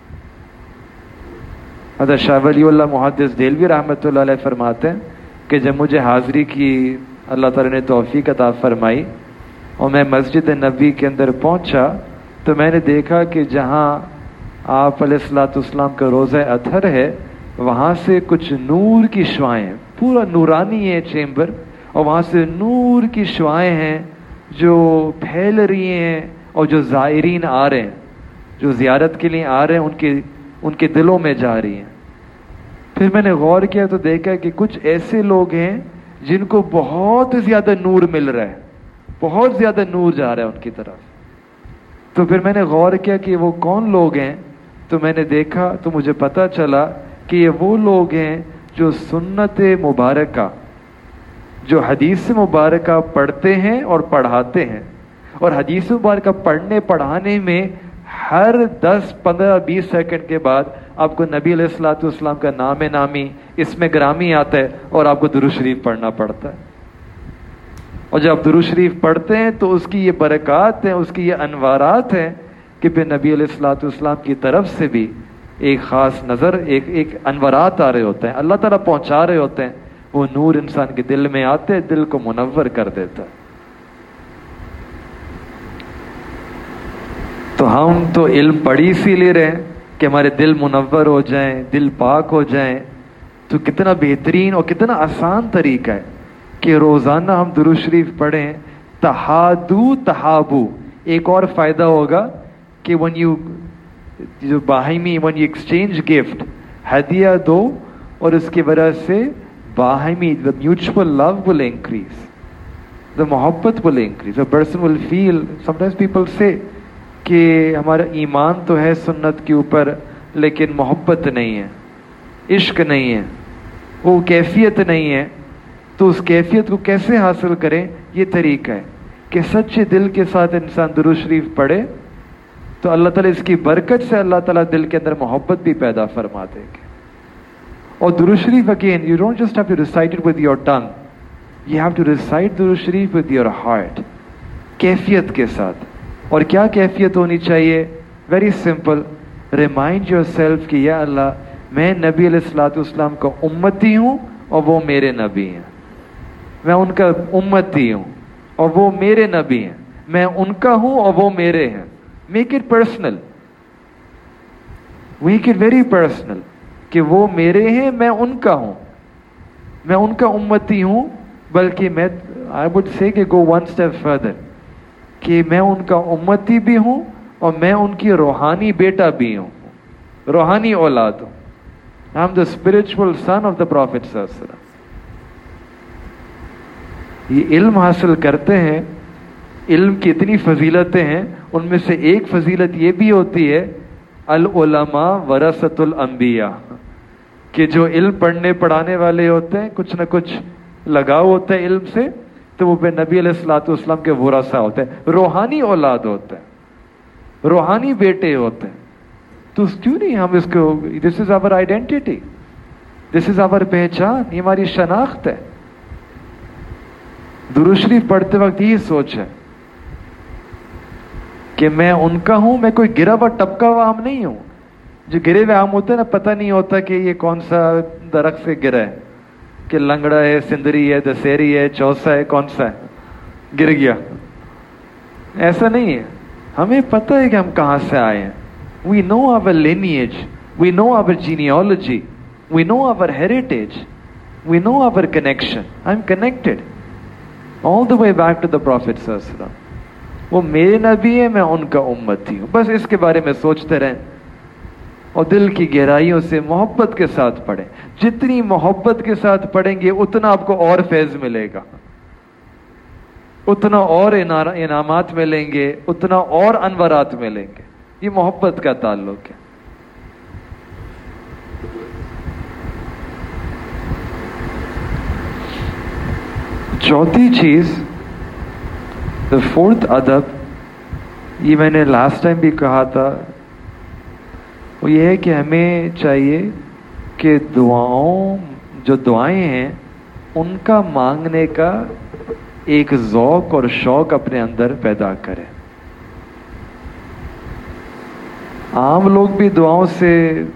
हज़रत शाह वलीउल्लाह मुहद्दिस देलवी रहमतुल्लाह अलैह फरमाते हैं कि जब मुझे हाज़री की अल्लाह ताला ने तौफीक अता फरमाई और मैं मस्जिद नबी के अंदर पहुँचा, तो मैंने देखा कि जहाँ आप अलैहिस्सलाम का रोज़ा अतहर है, वहाँ से कुछ नूर की शुआएं, पूरा नूरानी है चेम्बर, और वहाँ से नूर की शुआएं हैं जो फैल रही हैं और जो ज़ायरीन आ रहे हैं, जो ज़ियारत के लिए आ रहे हैं, उनके दिलों में जा रही हैं। फिर मैंने गौर किया तो देखा कि कुछ ऐसे लोग हैं जिनको बहुत ज़्यादा नूर मिल रहा है, बहुत ज़्यादा नूर जा रहा है उनकी तरफ। तो फिर मैंने गौर किया कि वो कौन लोग हैं, तो मैंने देखा तो मुझे पता चला कि ये वो लोग हैं जो सुन्नत मुबारका, जो हदीस मुबारका पढ़ते हैं और पढ़ाते हैं। और हदीस मुबारका पढ़ने पढ़ाने में हर 10, 15, 20 सेकंड के बाद आपको नबी अलैहिस्सलाम का नाम नामी, इसमें ग्रामी आता है और आपको दुरूद शरीफ पढ़ना पड़ता है। और जब आप दुरूद शरीफ पढ़ते हैं तो उसकी ये बरक़ात हैं, उसकी ये अनवारात हैं कि फिर नबी अलैहिस्सलाम की तरफ से भी एक ख़ास नज़र, एक अनवरात आ रहे होते हैं, अल्लाह ताला पहुँचा रहे होते हैं, वो नूर इंसान के दिल में आते हैं, दिल को मुनव्वर कर देता है। तो हम तो इल्म पढ़ी इसीलिए रहे हैं कि हमारे दिल मुनव्वर हो जाएं, दिल पाक हो जाएं। तो कितना बेहतरीन और कितना आसान तरीका है कि रोज़ाना हम दुरूद शरीफ पढ़ें। तहादू तहाबू, एक और फ़ायदा होगा कि वन यू जो बाहिमी, वन यू एक्सचेंज गिफ्ट, हदिया दो, और उसकी वजह से बाहिमी, the mutual love will increase, the मोहब्बत will increase. A person will feel, sometimes people say कि हमारा ईमान तो है सुन्नत के ऊपर लेकिन मोहब्बत नहीं है, इश्क नहीं है, वो कैफियत नहीं है। तो उस कैफियत को कैसे हासिल करें? ये तरीका है कि सच्चे दिल के साथ इंसान दुरूद शरीफ पढ़े तो अल्लाह ताला इसकी बरकत से अल्लाह ताला दिल के अंदर मोहब्बत भी पैदा फरमा देंगे। और दुरूद शरीफ again, you don't just have to recite it with your tongue, you have to recite दुरूद शरीफ विद योर हार्ट, कैफियत के साथ। और क्या कैफियत होनी चाहिए? Very simple, remind yourself कि या अल्लाह, मैं नबी अलैहिस्सलाम का उम्मती हूँ और वो मेरे नबी हैं, मैं उनका उम्मती हूँ और वो मेरे नबी हैं, मैं उनका हूँ और वो मेरे हैं। Make it personal, make it very personal कि वो मेरे हैं, मैं उनका हूँ, मैं उनका उम्मती हूँ। बल्कि मैं, आई वुड से कि गो वन स्टेप फर्दर, कि मैं उनका उम्मती भी हूँ और मैं उनकी रूहानी बेटा भी हूँ, रूहानी औलाद हूँ। I am the spiritual son of the prophet सल्लल्लाहु अलैहि वसल्लम। ये इल्म हासिल करते हैं, इल्म की इतनी फजीलतें हैं, उनमें से एक फजीलत ये भी होती है अल उलमा वरसतुल अंबिया, कि जो इल्म पढ़ने पढ़ाने वाले होते हैं, कुछ न कुछ लगाव होता है इल्म से, तो वो नबी अलैहिस्सलाम के वरसा होते हैं, रूहानी औलाद होते हैं, रूहानी बेटे होते हैं। तो क्यों नहीं हम इसको, this is our identity, this is our पहचान, ये हमारी शनाख्त है। दुरूद शरीफ पढ़ते वक्त यही सोच है कि मैं उनका हूं, मैं कोई गिरा हुआ टपका हुआ आम नहीं हूं। जो गिरे हुए आम होते हैं ना, पता नहीं होता कि ये कौन सा दरख्त से गिरा है, कि लंगड़ा है, सिंदरी है, दशहरी है, चौसा है, कौन सा है, गिर गया। ऐसा नहीं है, हमें पता है कि हम कहां से आए हैं। We know our lineage, we know our genealogy, we know our heritage, we know our connection. I'm connected all the way back to the Prophet sallallahu alaihi wasallam. वो मेरे नबी है, मैं उनका उम्मती हूँ। बस इसके बारे में सोचते रहें اور دل کی گہرائیوں سے محبت کے ساتھ پڑھیں. جتنی محبت کے ساتھ پڑھیں گے اتنا آپ کو اور فیض ملے گا, اتنا اور انعامات ملیں گے, اتنا اور انوارات ملیں گے. یہ محبت کا تعلق ہے. چوتھی چیز, the fourth ادب, یہ میں نے لاسٹ ٹائم بھی کہا تھا, وہ یہ ہے کہ ہمیں چاہیے کہ جو دعائیں ہیں ان کا مانگنے کا ایک ذوق اور شوق اپنے اندر پیدا کریں. عام لوگ بھی دعاؤں سے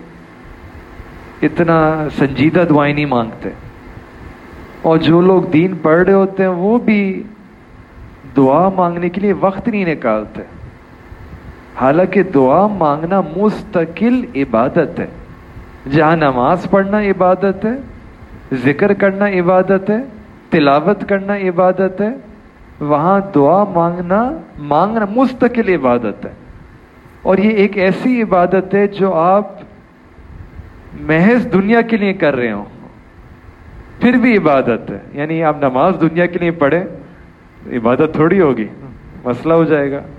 اتنا سنجیدہ دعائیں نہیں مانگتے, اور جو لوگ دین پڑھ رہے ہوتے ہیں وہ بھی دعا مانگنے کے لیے وقت نہیں نکالتے. حالانکہ دعا مانگنا مستقل عبادت ہے. جہاں نماز پڑھنا عبادت ہے, ذکر کرنا عبادت ہے, تلاوت کرنا عبادت ہے, وہاں دعا مانگنا مستقل عبادت ہے. اور یہ ایک ایسی عبادت ہے جو آپ محض دنیا کے لیے کر رہے ہوں پھر بھی عبادت ہے. یعنی آپ نماز دنیا کے لیے پڑھیں, عبادت تھوڑی ہوگی, مسئلہ ہو جائے گا.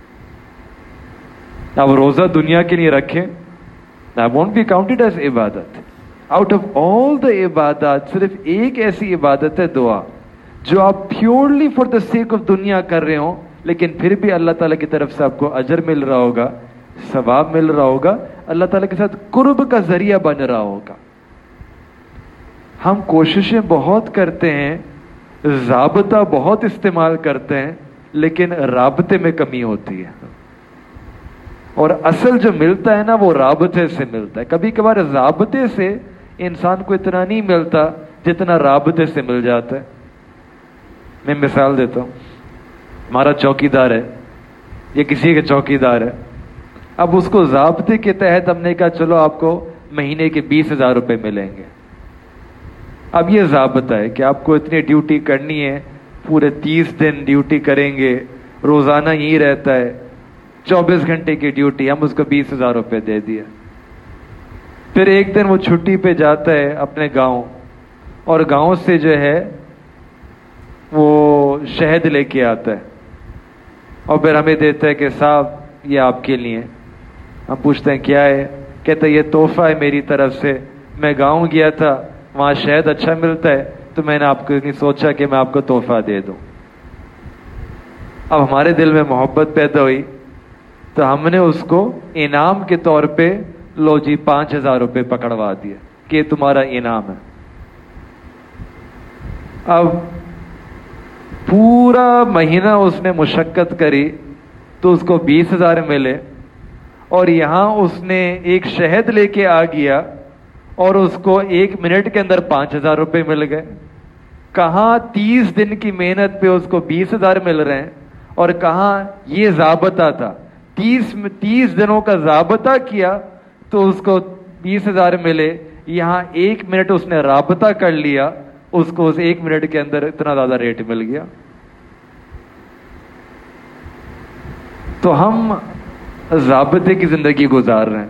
آپ روزہ دنیا کے لیے رکھیں, that won't be counted as عبادت. Out of all the عبادات صرف ایک ایسی عبادت ہے دعا, جو آپ purely for the sake of دنیا کر رہے ہوں, لیکن پھر بھی اللہ تعالیٰ کی طرف سے آپ کو اجر مل رہا ہوگا, ثواب مل رہا ہوگا, اللہ تعالیٰ کے ساتھ قرب کا ذریعہ بن رہا ہوگا. ہم کوششیں بہت کرتے ہیں, ضابطہ بہت استعمال کرتے ہیں, لیکن رابطے میں کمی ہوتی ہے. اور اصل جو ملتا ہے نا وہ رابطے سے ملتا ہے. کبھی کبھار ضابطے سے انسان کو اتنا نہیں ملتا جتنا رابطے سے مل جاتا ہے. میں مثال دیتا ہوں. ہمارا چوکیدار ہے, یہ کسی کا چوکیدار ہے. اب اس کو ضابطے کے تحت ہم نے کہا چلو آپ کو مہینے کے 20,000 روپے ملیں گے. اب یہ ضابطہ ہے کہ آپ کو اتنی ڈیوٹی کرنی ہے, پورے 30 دن ڈیوٹی کریں گے, روزانہ یہی رہتا ہے, 24 گھنٹے کی ڈیوٹی. ہم اس کو 20,000 روپے دے دیا. پھر ایک دن وہ چھٹی پہ جاتا ہے اپنے گاؤں, اور گاؤں سے جو ہے وہ شہد لے کے آتا ہے, اور پھر ہمیں دیتا ہے کہ صاحب یہ آپ کے لیے. ہم پوچھتے ہیں کیا ہے؟ کہتا ہے یہ تحفہ ہے میری طرف سے, میں گاؤں گیا تھا, وہاں شہد اچھا ملتا ہے, تو میں نے آپ کو نہیں سوچا کہ میں آپ کو تحفہ دے دوں. اب ہمارے دل میں محبت پیدا ہوئی, تو ہم نے اس کو انعام کے طور پہ لو جی 5,000 روپے پکڑوا دیا کہ یہ تمہارا انعام ہے. اب پورا مہینہ اس نے مشقت کری تو اس کو 20,000 ملے, اور یہاں اس نے ایک شہد لے کے آ گیا اور اس کو 1 منٹ کے اندر 5,000 روپے مل گئے. کہاں 30 دن کی محنت پہ اس کو 20,000 مل رہے ہیں, اور کہاں یہ ضابطہ تھا. 30 دنوں کا ضابطہ کیا تو اس کو 20,000 ملے. یہاں 1 منٹ اس نے رابطہ کر لیا, اس کو اس 1 منٹ کے اندر اتنا زیادہ ریٹ مل گیا. تو ہم ضابطے کی زندگی گزار رہے ہیں.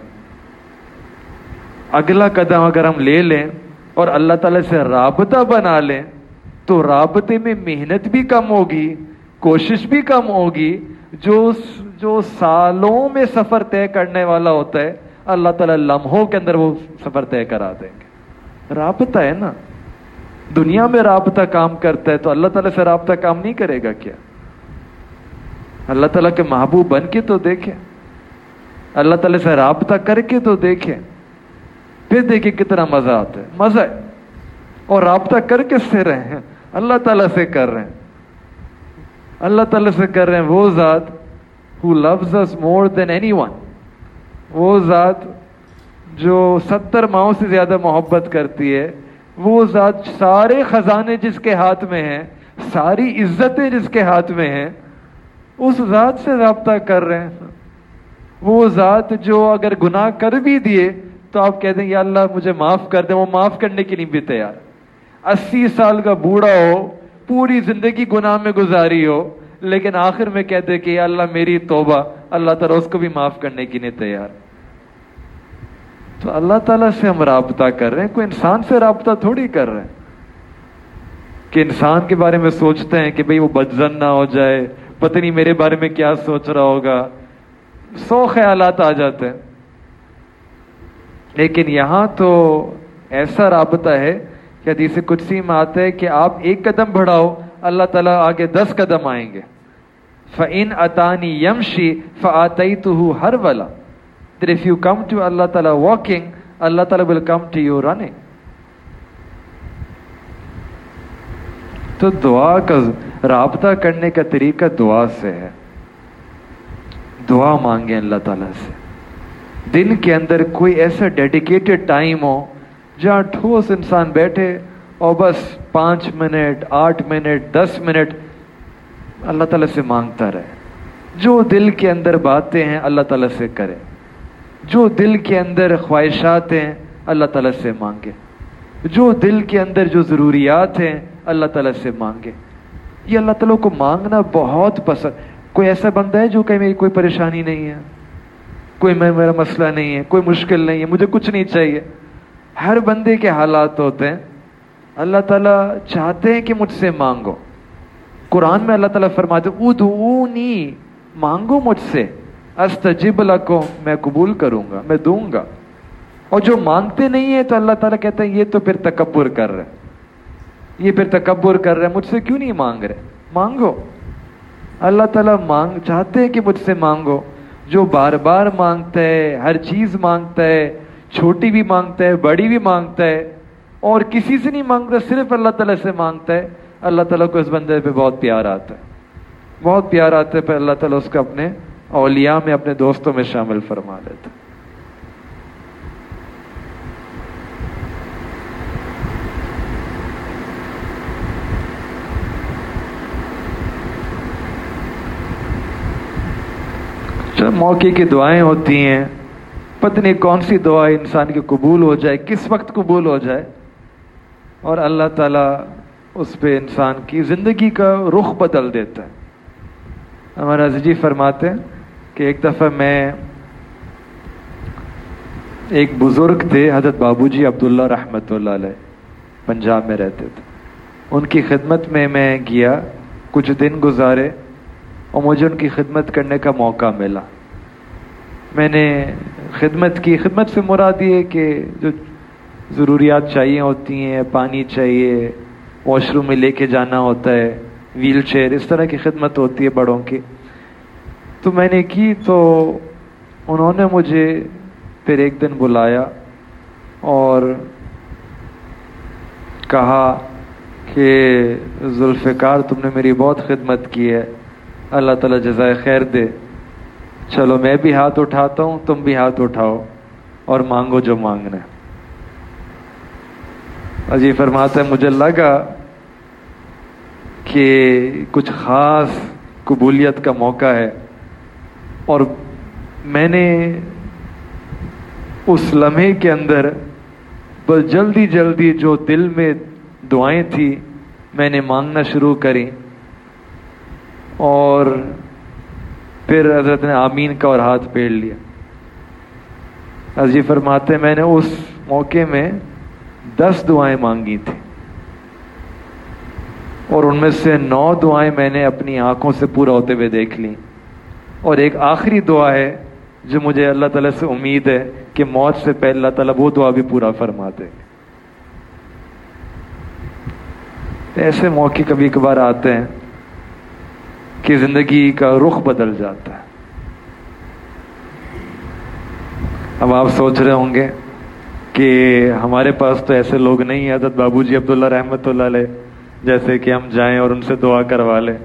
اگلا قدم اگر ہم لے لیں اور اللہ تعالیٰ سے رابطہ بنا لیں تو رابطے میں محنت بھی کم ہوگی, کوشش بھی کم ہوگی. جو سالوں میں سفر طے کرنے والا ہوتا ہے, اللہ تعالیٰ لمحوں کے اندر وہ سفر طے کرا دیں گے. رابطہ ہے نا, دنیا میں رابطہ کام کرتا ہے تو اللہ تعالیٰ سے رابطہ کام نہیں کرے گا کیا؟ اللہ تعالیٰ کے محبوب بن کے تو دیکھیں, اللہ تعالیٰ سے رابطہ کر کے تو دیکھیں, پھر دیکھیں کتنا مزہ آتا ہے. مزہ ہے. اور رابطہ کر کس سے رہے ہیں؟ اللہ تعالیٰ سے کر رہے ہیں. اللہ تعالیٰ سے کر رہے ہیں وہ ذات who loves us more than anyone, وہ ذات جو 70 ماؤں سے زیادہ محبت کرتی ہے, وہ ذات سارے خزانے جس کے ہاتھ میں ہیں, ساری عزتیں جس کے ہاتھ میں ہیں, اس ذات سے رابطہ کر رہے ہیں. وہ ذات جو اگر گناہ کر بھی دیے تو آپ کہہ دیں یا اللہ مجھے معاف کر دیں, وہ معاف کرنے کے لیے بھی تیار. 80 سال کا بوڑھا ہو, پوری زندگی گناہ میں گزاری ہو, لیکن آخر میں کہتے کہ یا اللہ میری توبہ, اللہ تعالیٰ اس کو بھی معاف کرنے کے لیے تیار. تو اللہ تعالیٰ سے ہم رابطہ کر رہے ہیں، کوئی انسان سے رابطہ تھوڑی کر رہے ہیں کہ انسان کے بارے میں سوچتے ہیں کہ بھئی وہ بدزن نہ ہو جائے، پتہ نہیں میرے بارے میں کیا سوچ رہا ہوگا، 100 خیالات آ جاتے ہیں. لیکن یہاں تو ایسا رابطہ ہے کہ حدیث قدسی میں آتا ہے کہ آپ 1 قدم بڑھاؤ، اللہ تعالیٰ آگے 10 قدم آئیں گے. فَإِنْ أَتَانِي يَمْشِي فَآتَيْتُهُ هَرْوَلًا. That if you come to Allah Ta'ala walking, Allah Ta'ala will come to you running. تو دعا کا رابطہ کرنے کا طریقہ دعا سے ہے. دعا مانگیں اللہ تعالیٰ سے. دن کے اندر کوئی ایسا ڈیڈیکیٹڈ ٹائم ہو جہاں ٹھوس انسان بیٹھے اور بس 5 منٹ 8 منٹ 10 منٹ اللہ تعالیٰ سے مانگتا رہے. جو دل کے اندر باتیں ہیں اللہ تعالیٰ سے کرے، جو دل کے اندر خواہشات ہیں اللہ تعالیٰ سے مانگے، جو دل کے اندر جو ضروریات ہیں اللہ تعالیٰ سے مانگے. یہ اللہ تعالیٰ کو مانگنا بہت پسند. کوئی ایسا بندہ ہے جو کہ میری کوئی پریشانی نہیں ہے، کوئی میرا مسئلہ نہیں ہے، کوئی مشکل نہیں ہے، مجھے کچھ نہیں چاہیے؟ ہر بندے کے حالات ہوتے ہیں. اللہ تعالیٰ چاہتے ہیں کہ مجھ سے مانگو. قرآن میں اللہ تعالیٰ فرماتے ہیں ادعونی، مانگو مجھ سے، استجب لکم، میں قبول کروں گا، میں دوں گا. اور جو مانگتے نہیں ہیں تو اللہ تعالیٰ کہتے ہیں یہ تو پھر تکبر کر رہے ہیں، یہ پھر تکبر کر رہے ہیں، مجھ سے کیوں نہیں مانگ رہے؟ مانگو. اللہ تعالیٰ چاہتے ہیں کہ مجھ سے مانگو. جو بار بار مانگتا ہے، ہر چیز مانگتا ہے، چھوٹی بھی مانگتا ہے، بڑی بھی مانگتا ہے، اور کسی سے نہیں مانگتا، صرف اللہ تعالیٰ سے مانگتا ہے، اللہ تعالیٰ کو اس بندے پہ بہت پیار آتا ہے، بہت پیار آتا ہے. پھر اللہ تعالیٰ اس کو اپنے اولیاء میں، اپنے دوستوں میں شامل فرما لیتا ہے. موقع کی دعائیں ہوتی ہیں، پتہ نہیں کون سی دعا انسان کی قبول ہو جائے، کس وقت قبول ہو جائے، اور اللہ تعالیٰ اس پہ انسان کی زندگی کا رخ بدل دیتا ہے. ہمارا جی فرماتے ہیں کہ ایک دفعہ میں، ایک بزرگ تھے حضرت بابو جی عبداللہ رحمۃ اللہ علیہ، پنجاب میں رہتے تھے. ان کی خدمت میں گیا، کچھ دن گزارے اور مجھے ان کی خدمت کرنے کا موقع ملا. میں نے خدمت کی. خدمت سے مراد یہ ہے کہ جو ضروریات چاہیے ہوتی ہیں، پانی چاہیے، واش روم میں لے کے جانا ہوتا ہے، ویل چیئر، اس طرح کی خدمت ہوتی ہے بڑوں کی. تو میں نے کی. تو انہوں نے مجھے پھر ایک دن بلایا اور کہا کہ ذوالفقار تم نے میری بہت خدمت کی ہے، اللہ تعالیٰ جزائے خیر دے، چلو میں بھی ہاتھ اٹھاتا ہوں، تم بھی ہاتھ اٹھاؤ اور مانگو جو مانگنا ہے. جی فرماتا ہے مجھے لگا کہ کچھ خاص قبولیت کا موقع ہے، اور میں نے اس لمحے کے اندر بس جلدی جلدی جو دل میں دعائیں تھی میں نے مانگنا شروع کری، اور پھر حضرت نے آمین کا اور ہاتھ پھیر لیا. حضرت فرماتے میں نے اس موقع میں 10 دعائیں مانگی تھی، اور ان میں سے 9 دعائیں میں نے اپنی آنکھوں سے پورا ہوتے ہوئے دیکھ لی، اور ایک آخری دعا ہے جو مجھے اللہ تعالیٰ سے امید ہے کہ موت سے پہلے اللہ تعالیٰ وہ دعا بھی پورا فرما دے. ایسے موقع کبھی کبھار آتے ہیں کہ زندگی کا رخ بدل جاتا ہے. اب آپ سوچ رہے ہوں گے کہ ہمارے پاس تو ایسے لوگ نہیں ہیں حضرت بابو جی عبداللہ رحمۃ اللہ علیہ جیسے کہ ہم جائیں اور ان سے دعا کروا لیں.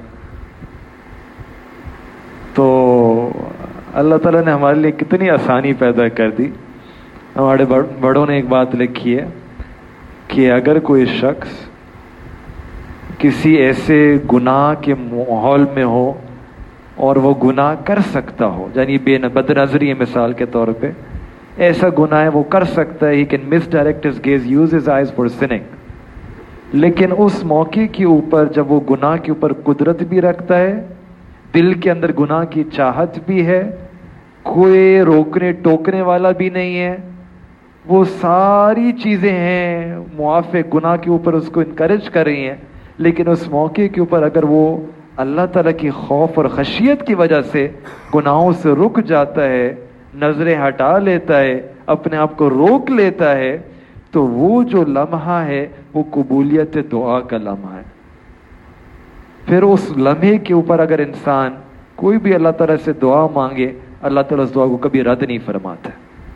تو اللہ تعالیٰ نے ہمارے لیے کتنی آسانی پیدا کر دی. ہمارے بڑوں نے ایک بات لکھی ہے کہ اگر کوئی شخص کسی ایسے گناہ کے ماحول میں ہو اور وہ گناہ کر سکتا ہو، یعنی بد نظری مثال کے طور پہ ایسا گناہ ہے وہ کر سکتا ہے، he can misdirect his gaze, use his eyes for sinning، لیکن اس موقع کے اوپر جب وہ گناہ کے اوپر قدرت بھی رکھتا ہے، دل کے اندر گناہ کی چاہت بھی ہے، کوئی روکنے ٹوکنے والا بھی نہیں ہے، وہ ساری چیزیں ہیں معاف گناہ کے اوپر اس کو انکریج کر رہی ہیں، لیکن اس موقع کے اوپر اگر وہ اللہ تعالیٰ کی خوف اور خشیت کی وجہ سے گناہوں سے رک جاتا ہے، نظریں ہٹا لیتا ہے، اپنے آپ کو روک لیتا ہے، تو وہ جو لمحہ ہے وہ قبولیت دعا کا لمحہ ہے۔ پھر اس لمحے کے اوپر اگر انسان کوئی بھی اللہ تعالیٰ سے دعا مانگے، اللہ تعالیٰ اس دعا کو کبھی رد نہیں فرماتا۔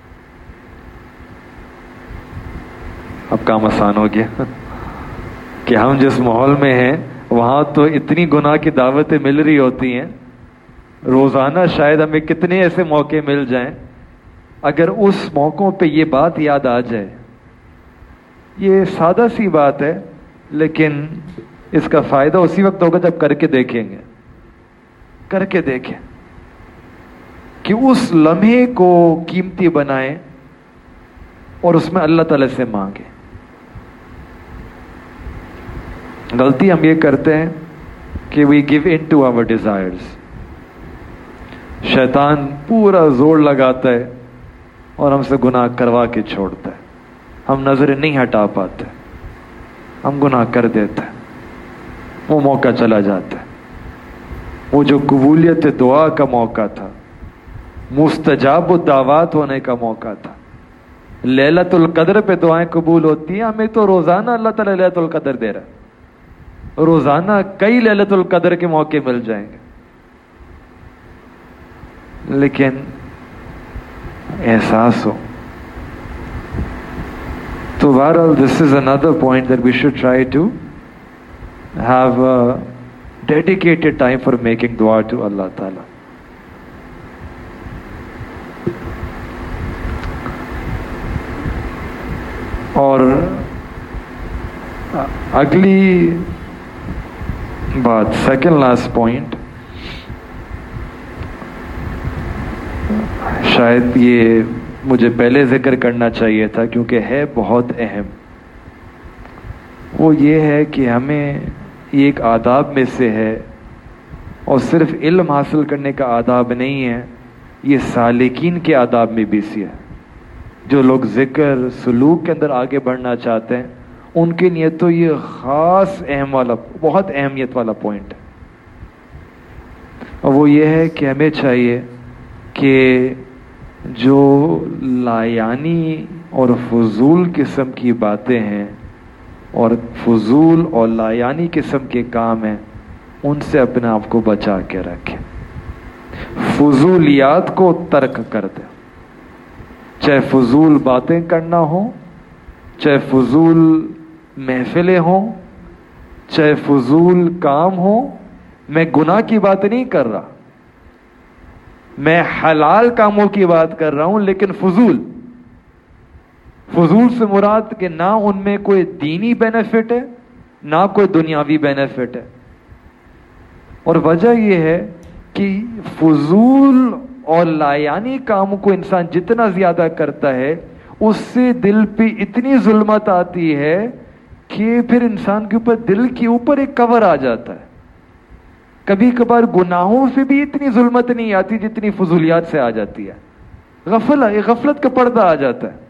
اب کام آسان ہو گیا کہ ہم جس ماحول میں ہیں وہاں تو اتنی گناہ کی دعوتیں مل رہی ہوتی ہیں، روزانہ شاید ہمیں کتنے ایسے موقع مل جائیں، اگر اس موقعوں پہ یہ بات یاد آ جائے، یہ سادہ سی بات ہے لیکن اس کا فائدہ اسی وقت ہوگا جب کر کے دیکھیں گے، کر کے دیکھیں کہ اس لمحے کو قیمتی بنائیں اور اس میں اللہ تعالی سے مانگیں۔ غلطی ہم یہ کرتے ہیں کہ we give in to our desires، شیطان پورا زور لگاتا ہے اور ہم سے گناہ کروا کے چھوڑتا ہے، ہم نظریں نہیں ہٹا پاتے، ہم گناہ کر دیتے ہیں، وہ موقع چلا جاتا ہے۔ وہ جو قبولیت دعا کا موقع تھا، مستجاب الدعوات ہونے کا موقع تھا، لیلۃ القدر پہ دعائیں قبول ہوتی ہیں، ہمیں تو روزانہ اللہ تعالیٰ لیلۃ القدر دے رہا ہے، روزانہ کئی لیلۃ القدر کے موقع مل جائیں گے، لیکن احساس ہو تو بہرحال this is another point that we should try to have a dedicated time for making dua to Allah Ta'ala. اور اگلی بات، سیکنڈ لاسٹ پوائنٹ، شاید یہ مجھے پہلے ذکر کرنا چاہیے تھا کیونکہ ہے بہت اہم، وہ یہ ہے کہ ہمیں یہ ایک آداب میں سے ہے، اور صرف علم حاصل کرنے کا آداب نہیں ہے، یہ سالکین کے آداب میں بھی سے ہے۔ جو لوگ ذکر سلوک کے اندر آگے بڑھنا چاہتے ہیں ان کے لیے تو یہ خاص اہم والا، بہت اہمیت والا پوائنٹ ہے، اور وہ یہ ہے کہ ہمیں چاہیے کہ جو لایانی اور فضول قسم کی باتیں ہیں اور فضول اور لایانی قسم کے کام ہیں ان سے اپنے آپ کو بچا کے رکھیں، فضولیات کو ترک کر دیں، چاہے فضول باتیں کرنا ہو، چاہے فضول محفلیں ہوں، چاہے فضول کام ہو۔ میں گناہ کی بات نہیں کر رہا، میں حلال کاموں کی بات کر رہا ہوں، لیکن فضول سے مراد کہ نہ ان میں کوئی دینی بینیفٹ ہے نہ کوئی دنیاوی بینیفٹ ہے، اور وجہ یہ ہے کہ فضول اور لایانی کاموں کو انسان جتنا زیادہ کرتا ہے اس سے دل پہ اتنی ظلمت آتی ہے کہ پھر انسان کے اوپر دل کے اوپر ایک کور آ جاتا ہے۔ کبھی کبھار گناہوں سے بھی اتنی ظلمت نہیں آتی جتنی فضولیات سے آ جاتی ہے، غفلت کا پردہ آ جاتا ہے۔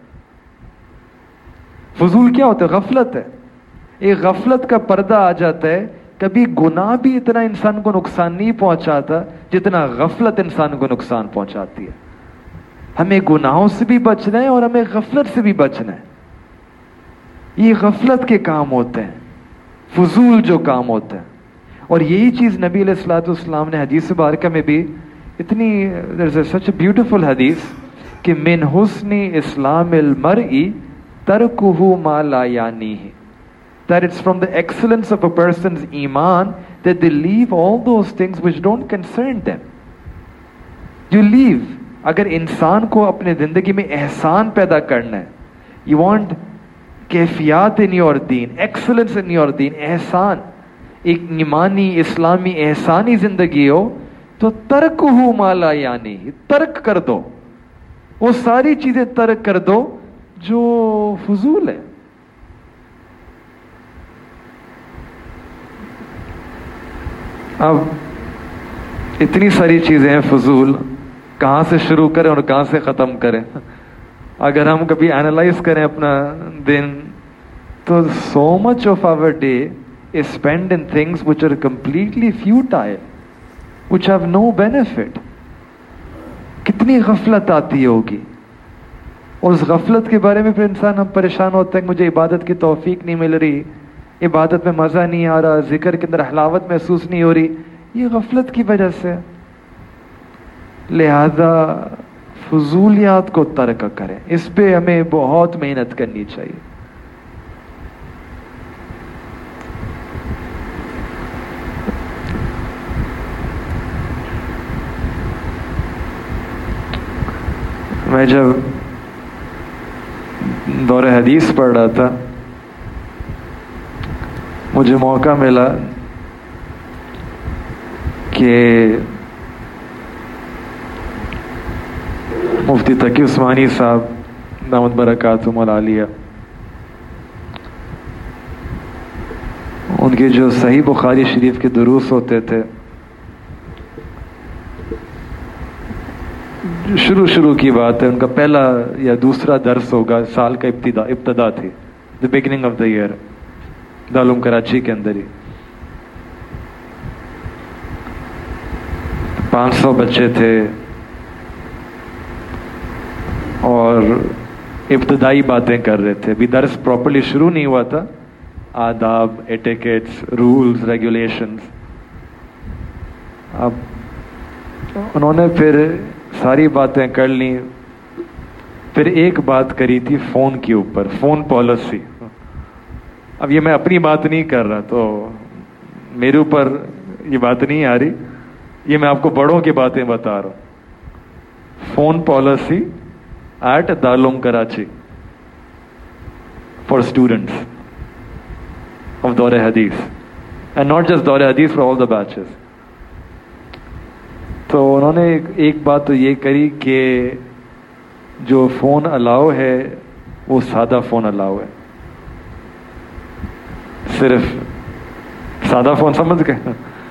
فضول کیا ہوتا ہے؟ غفلت ہے، ایک غفلت کا پردہ آ جاتا ہے۔ کبھی گناہ بھی اتنا انسان کو نقصان نہیں پہنچاتا جتنا غفلت انسان کو نقصان پہنچاتی ہے۔ ہمیں گناہوں سے بھی بچنا ہے اور ہمیں غفلت سے بھی بچنا ہے۔ یہ غفلت کے کام ہوتے ہیں، فضول جو کام ہوتے ہیں، اور یہی چیز نبی علیہ الصلوۃ والسلام نے حدیث مبارکہ میں بھی اتنی سچ اے بیوٹیفل حدیث کہ من حسن اسلام المرء ترکہ ما لا یعنیہ، that it's from the excellence of a person's iman that they leave all those things which don't concern them. You leave. اگر انسان کو اپنے زندگی میں احسان پیدا کرنا ہے، you want کیفیات in your then, excellence in your دین، احسان، ایک ایمانی اسلامی احسانی زندگی ہو تو ترکہ ما لا یعنی، ترک کر دو، وہ ساری چیزیں ترک کر دو جو فضول ہے۔ اب اتنی ساری چیزیں ہیں فضول، کہاں سے شروع کریں اور کہاں سے ختم کریں؟ اگر ہم کبھی اینالائز کریں اپنا دن تو so much of our day is spent in things which are completely futile, which have no benefit. کتنی غفلت آتی ہوگی، اور اس غفلت کے بارے میں پھر انسان ہم پریشان ہوتے ہیں کہ مجھے عبادت کی توفیق نہیں مل رہی، عبادت میں مزہ نہیں آ رہا، ذکر کے اندر حلاوت محسوس نہیں ہو رہی، یہ غفلت کی وجہ سے۔ لہذا فضولیات کو ترک کریں، اس پہ ہمیں بہت محنت کرنی چاہیے۔ میں جب دور حدیث پڑھ رہا تھا مجھے موقع ملا کہ مفتی تقی عثمانی صاحب دامت برکاتہم العالیہ، ان کے جو صحیح بخاری شریف کے دروس ہوتے تھے، شروع کی بات ہے، ان کا پہلا یا دوسرا درس ہوگا، سال کا ابتدا تھی، the beginning of the year، Darul Uloom Karachi کے اندر ہی 500 بچے تھے، اور ابتدائی باتیں کر رہے تھے، ابھی درس پراپرلی شروع نہیں ہوا تھا، آداب، ایٹیکیٹس، رولز، ریگولیشنز۔ اب انہوں نے پھر ساری باتیں کر لیں، پھر ایک بات کری تھی فون کے اوپر، فون پالیسی۔ اب یہ میں اپنی بات نہیں کر رہا، تو میرے اوپر یہ بات نہیں آ رہی، یہ میں آپ کو بڑوں کی باتیں بتا رہا ہوں۔ Phone policy at Darul Uloom Karachi for students of دور حدیث، اینڈ ناٹ جسٹ دور حدیث، فار آل دا بیچز۔ تو انہوں نے ایک بات تو یہ کری کہ جو فون الاؤ ہے وہ سادہ فون الاؤ ہے، صرف سادہ فون، سمجھ گئے؟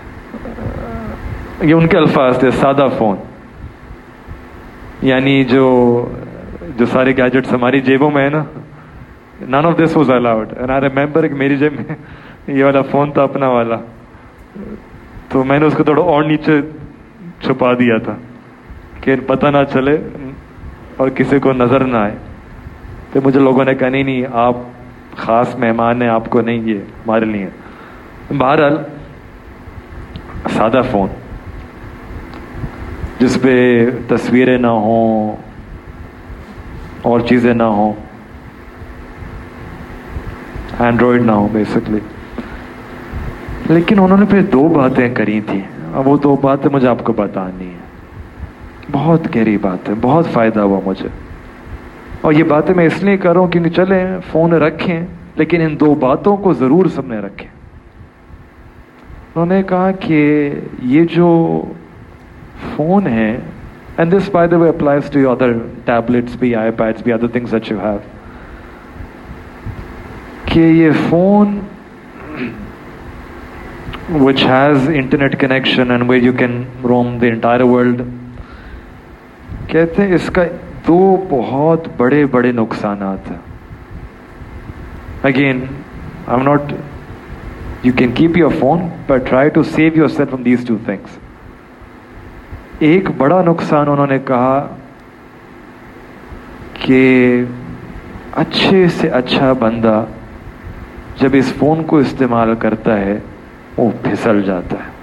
یہ ان کے الفاظ تھے، سادہ فون، یعنی جو سارے گیجٹس ہماری جیبوں میں ہے نا، none of this was allowed. And I remember کہ میری جیب میں یہ والا فون تھا اپنا والا، تو میں نے اس کو تھوڑا اور نیچے چھپا دیا تھا کہ پتہ نہ چلے اور کسی کو نظر نہ آئے۔ پھر مجھے لوگوں نے کہا نہیں آپ خاص مہمان ہیں، آپ کو نہیں، یہ ہمارے لیے۔ بہرحال سادہ فون جس پہ تصویریں نہ ہوں اور چیزیں نہ ہوں، اینڈرائڈ نہ ہو بیسکلی۔ لیکن انہوں نے پھر 2 باتیں کری تھیں، اب وہ 2 باتیں مجھے آپ کو بتانی ہیں، بہت گہری بات ہے، بہت فائدہ ہوا مجھے، اور یہ باتیں میں اس لیے کر رہا ہوں کیونکہ چلیں فون رکھیں لیکن ان 2 باتوں کو ضرور سب نے رکھیں۔ انہوں نے کہا کہ یہ جو فون ہے، and this by the way applies to your other tablets بھی، iPads بھی، other things that you have، کہ یہ phone which has internet connection and where you can roam the entire world، کہتے ہیں اس کا 2 بہت بڑے بڑے نقصانات ہیں۔ Again, I'm not، you can keep your phone but try to save yourself from these 2 things۔ ایک بڑا نقصان انہوں نے کہا کہ اچھے سے اچھا بندہ جب اس فون کو استعمال کرتا ہے وہ پھسل جاتا ہے،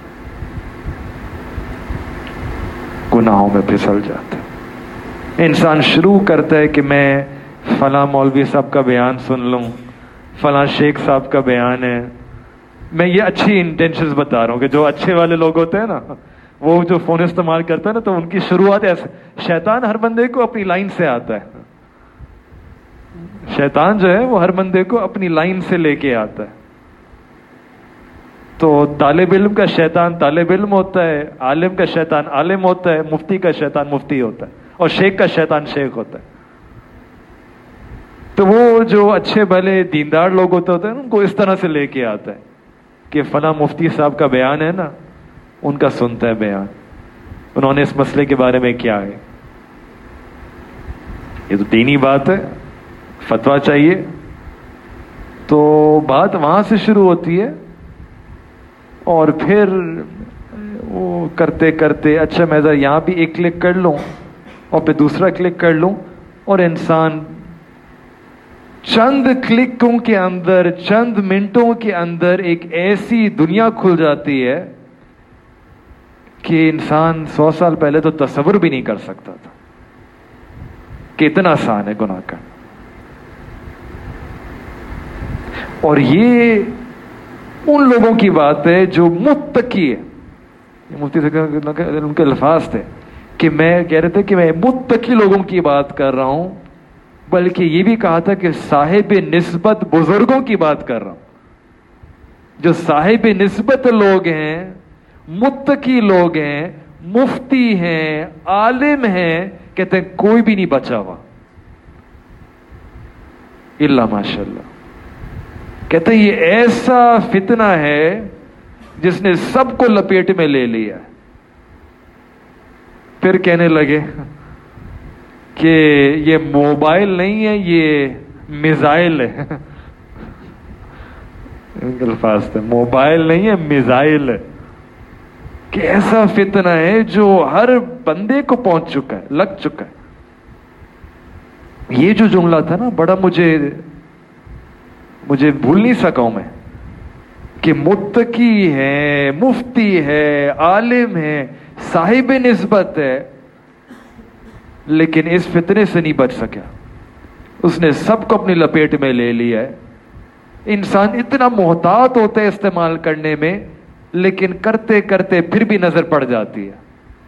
گناہوں میں پھسل جاتا ہے۔ انسان شروع کرتا ہے کہ میں فلاں مولوی صاحب کا بیان سن لوں، فلاں شیخ صاحب کا بیان ہے، میں یہ اچھی انٹینشنز بتا رہا ہوں کہ جو اچھے والے لوگ ہوتے ہیں نا، وہ جو فون استعمال کرتا ہے نا، تو ان کی شروعات ایسے، شیطان ہر بندے کو اپنی لائن سے آتا ہے، شیطان جو ہے وہ ہر بندے کو اپنی لائن سے لے کے آتا ہے۔ تو طالب علم کا شیطان طالب علم ہوتا ہے، عالم کا شیطان عالم ہوتا ہے، مفتی کا شیطان مفتی ہوتا ہے، اور شیخ کا شیطان شیخ ہوتا ہے۔ تو وہ جو اچھے بھلے دیندار لوگ ہوتے ہیں ان کو اس طرح سے لے کے آتا ہے کہ فلاں مفتی صاحب کا بیان ہے نا، ان کا سنتا ہے بیان، انہوں نے اس مسئلے کے بارے میں کیا ہے۔ یہ تو دینی بات ہے، فتویٰ چاہیے، تو بات وہاں سے شروع ہوتی ہے، اور پھر وہ کرتے کرتے اچھا میں ذرا یہاں بھی ایک کلک کر لوں اور پھر دوسرا کلک کر لوں، اور انسان چند کلکوں کے اندر، چند منٹوں کے اندر ایک ایسی دنیا کھل جاتی ہے کہ انسان 100 سال پہلے تو تصور بھی نہیں کر سکتا تھا کہ اتنا آسان ہے گناہ کرنا۔ اور یہ ان لوگوں کی بات ہے جو متقی ہے، مفتی سے ان کے الفاظ تھے کہ میں کہہ رہے تھے کہ میں متقی لوگوں کی بات کر رہا ہوں، بلکہ یہ بھی کہا تھا کہ صاحب نسبت بزرگوں کی بات کر رہا ہوں، جو صاحب نسبت لوگ ہیں، متقی لوگ ہیں، مفتی ہیں، عالم ہیں، کہتے ہیں کوئی بھی نہیں بچا ہوا الا ماشاء اللہ۔ کہتے ہیں یہ ایسا فتنہ ہے جس نے سب کو لپیٹ میں لے لیا۔ پھر کہنے لگے کہ یہ موبائل نہیں ہے، یہ میزائل ہے۔ الفاظ تھے، موبائل نہیں ہے، میزائل ہے، کہ ایسا فتنہ ہے جو ہر بندے کو پہنچ چکا ہے، لگ چکا ہے۔ یہ جو جملہ تھا نا، بڑا مجھے بھول نہیں سکا ہوں میں، کہ متقی ہے، مفتی ہے، عالم ہے، صاحب نسبت ہے، لیکن اس فتنے سے نہیں بچ سکا، اس نے سب کو اپنی لپیٹ میں لے لیا ہے۔ انسان اتنا محتاط ہوتا ہے استعمال کرنے میں، لیکن کرتے کرتے پھر بھی نظر پڑ جاتی ہے،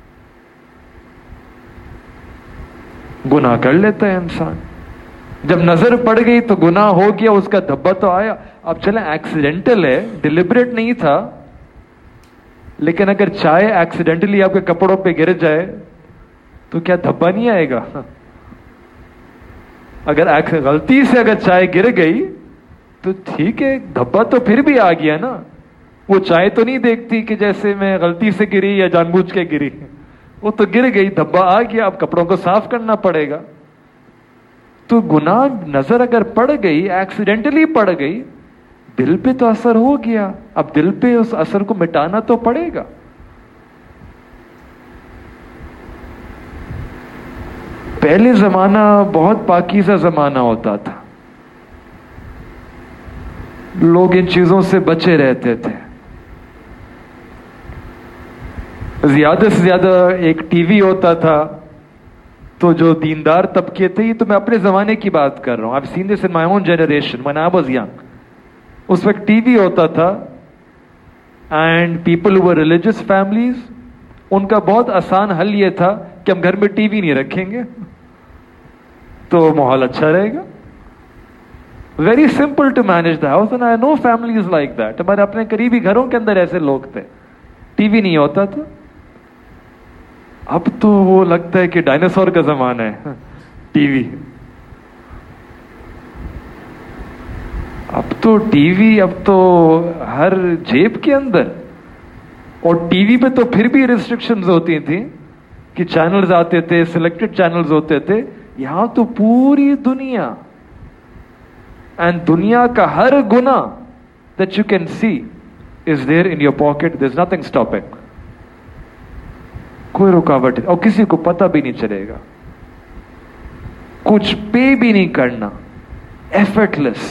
گناہ کر لیتا ہے انسان۔ جب نظر پڑ گئی تو گناہ ہو گیا، اس کا دھبا تو آیا۔ اب چلیں ایکسیڈنٹل ہے، ڈیلیبریٹ نہیں تھا، لیکن اگر چائے ایکسیڈنٹلی آپ کے کپڑوں پہ گر جائے تو کیا دھبا نہیں آئے گا؟ اگر غلطی سے اگر چائے گر گئی تو ٹھیک ہے، دھبا تو پھر بھی آ گیا نا۔ وہ چائے تو نہیں دیکھتی کہ جیسے میں غلطی سے گری یا جان بوجھ کے گری، وہ تو گر گئی، دھبا آ گیا، اب کپڑوں کو صاف کرنا پڑے گا۔ تو گناہ نظر اگر پڑ گئی، ایکسیڈنٹلی پڑ گئی، دل پہ تو اثر ہو گیا، اب دل پہ اس اثر کو مٹانا تو پڑے گا۔ پہلے زمانہ بہت پاکیزہ زمانہ ہوتا تھا، لوگ ان چیزوں سے بچے رہتے تھے۔ زیادہ سے زیادہ ایک ٹی وی ہوتا تھا، تو جو دیندار طبقے تھے، یہ تو میں اپنے زمانے کی بات کر رہا ہوں، I've seen this in my own generation when I was young۔ اس وقت ٹی وی ہوتا تھا، and people who were religious families، ان کا بہت آسان حل یہ تھا کہ ہم گھر میں ٹی وی نہیں رکھیں گے تو ماحول اچھا رہے گا۔ Very simple to manage the house, and I know families like that. ہمارے اپنے قریبی گھروں کے اندر ایسے لوگ تھے، ٹی وی نہیں ہوتا تھا۔ اب تو وہ لگتا ہے کہ ڈائناسور کا زمانہ ہے، ٹی وی۔ اب تو ٹی وی اب تو ہر جیب کے اندر، اور ٹی وی پہ تو پھر بھی ریسٹرکشنز ہوتی تھیں کہ چینلز آتے تھے، سلیکٹڈ چینلز ہوتے تھے۔ یہاں تو پوری دنیا، اینڈ دنیا کا ہر گناہ that you can see is there in your pocket. There's nothing stopping. کوئی رکاوٹ نہیں، اور کسی کو پتہ بھی نہیں چلے گا، کچھ پے بھی نہیں کرنا، ایفرٹلیس۔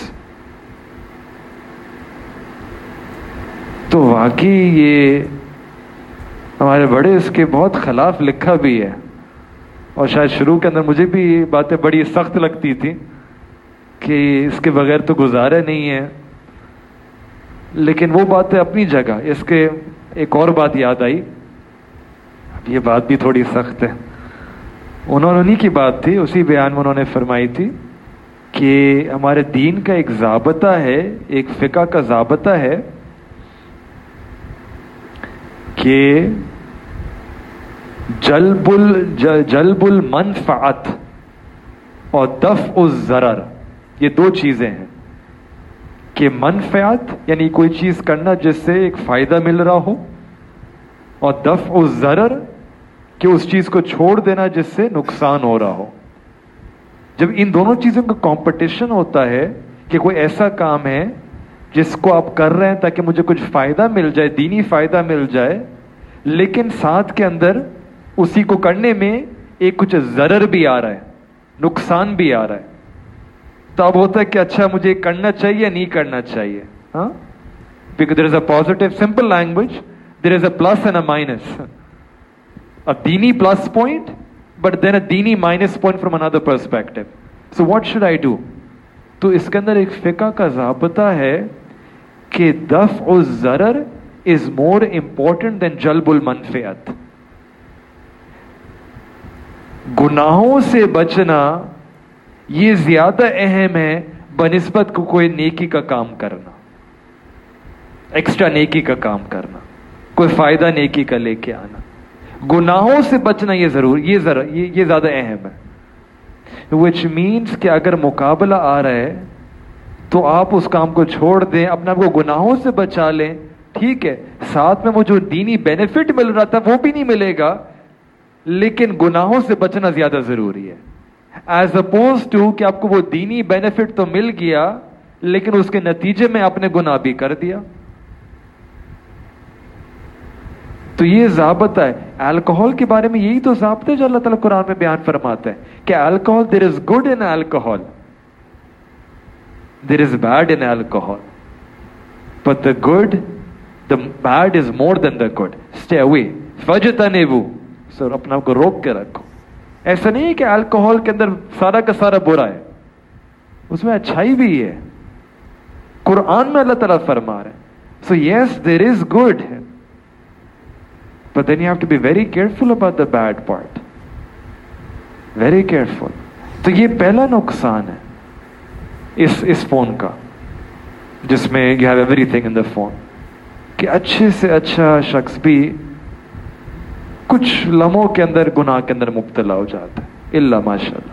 تو واقعی یہ ہمارے بڑے اس کے بہت خلاف لکھا بھی ہے، اور شاید شروع کے اندر مجھے بھی یہ باتیں بڑی سخت لگتی تھی کہ اس کے بغیر تو گزارا نہیں ہے، لیکن وہ باتیں اپنی جگہ۔ اس کے ایک اور بات یاد آئی، یہ بات بھی تھوڑی سخت ہے، انہوں کی بات تھی، اسی بیان میں انہوں نے فرمائی تھی کہ ہمارے دین کا ایک ضابطہ ہے، ایک فقہ کا ضابطہ ہے کہ جلب المنفعت اور دفع الضرر، یہ دو چیزیں ہیں، کہ منفعت یعنی کوئی چیز کرنا جس سے ایک فائدہ مل رہا ہو، اور دفع الضرر کہ اس چیز کو چھوڑ دینا جس سے نقصان ہو رہا ہو۔ जब इन दोनों चीजों का कंपटीशन होता है कि कोई ऐसा काम है जिसको आप कर रहे हैं ताकि मुझे कुछ फायदा मिल जाए, दीनी फायदा मिल जाए, लेकिन साथ के अंदर उसी को करने में एक कुछ जरर भी आ रहा है, नुकसान भी आ रहा है, तो अब होता है कि अच्छा मुझे करना चाहिए नहीं करना चाहिए. हाँ, because there is a positive, simple language, there is a plus and a minus. A dini plus point, but then a dini minus point from another perspective. So what should I do? तो इसके अंदर एक फिका का ज़ाबता है कि दफ़ ज़रर is more important than जल्बुल मनफ़ियत. गुनाहों से बचना ये ज्यादा अहम है बनिस्बत को कोई नेकी का काम करना, एक्स्ट्रा नेकी का काम करना, कोई फायदा नेकी का लेके आना. गुनाहों से बचना ये ज्यादा अहम है. विच मीन्स कि अगर मुकाबला आ रहा है तो आप उस काम को छोड़ दें, अपने आप को गुनाहों से बचा लें. ठीक है, साथ में वो जो दीनी बेनिफिट मिल रहा था वो भी नहीं मिलेगा, लेकिन गुनाहों से बचना ज्यादा जरूरी है. एज अपोज टू कि आपको वो दीनी बेनिफिट तो मिल गया लेकिन उसके नतीजे में आपने गुनाह भी कर दिया. तो ये ज़ाबता है. अल्कोहल के बारे में यही तो ज़ाबता है जो अल्लाह ताला कुरान में बयान फरमाता है कि alcohol, there is good in alcohol, there is bad in alcohol, but the bad is more than the good. Stay away, फजतनिबू, सर अपने आप को रोक के रखो. ऐसा नहीं है कि अल्कोहल के अंदर सारा का सारा बुरा है, उसमें अच्छाई भी है. कुरान में अल्लाह ताला फरमा रहे हैं. So yes, there is good, but then you have to be very careful about the bad part, very careful. तो ये पहला नुकसान है इस फोन का, जिसमें you have everything in the phone, कि अच्छे से अच्छा शख्स भी कुछ लम्हों के अंदर गुनाह के अंदर मुब्तला हो जाता है, इल्ला माशाअल्लाह.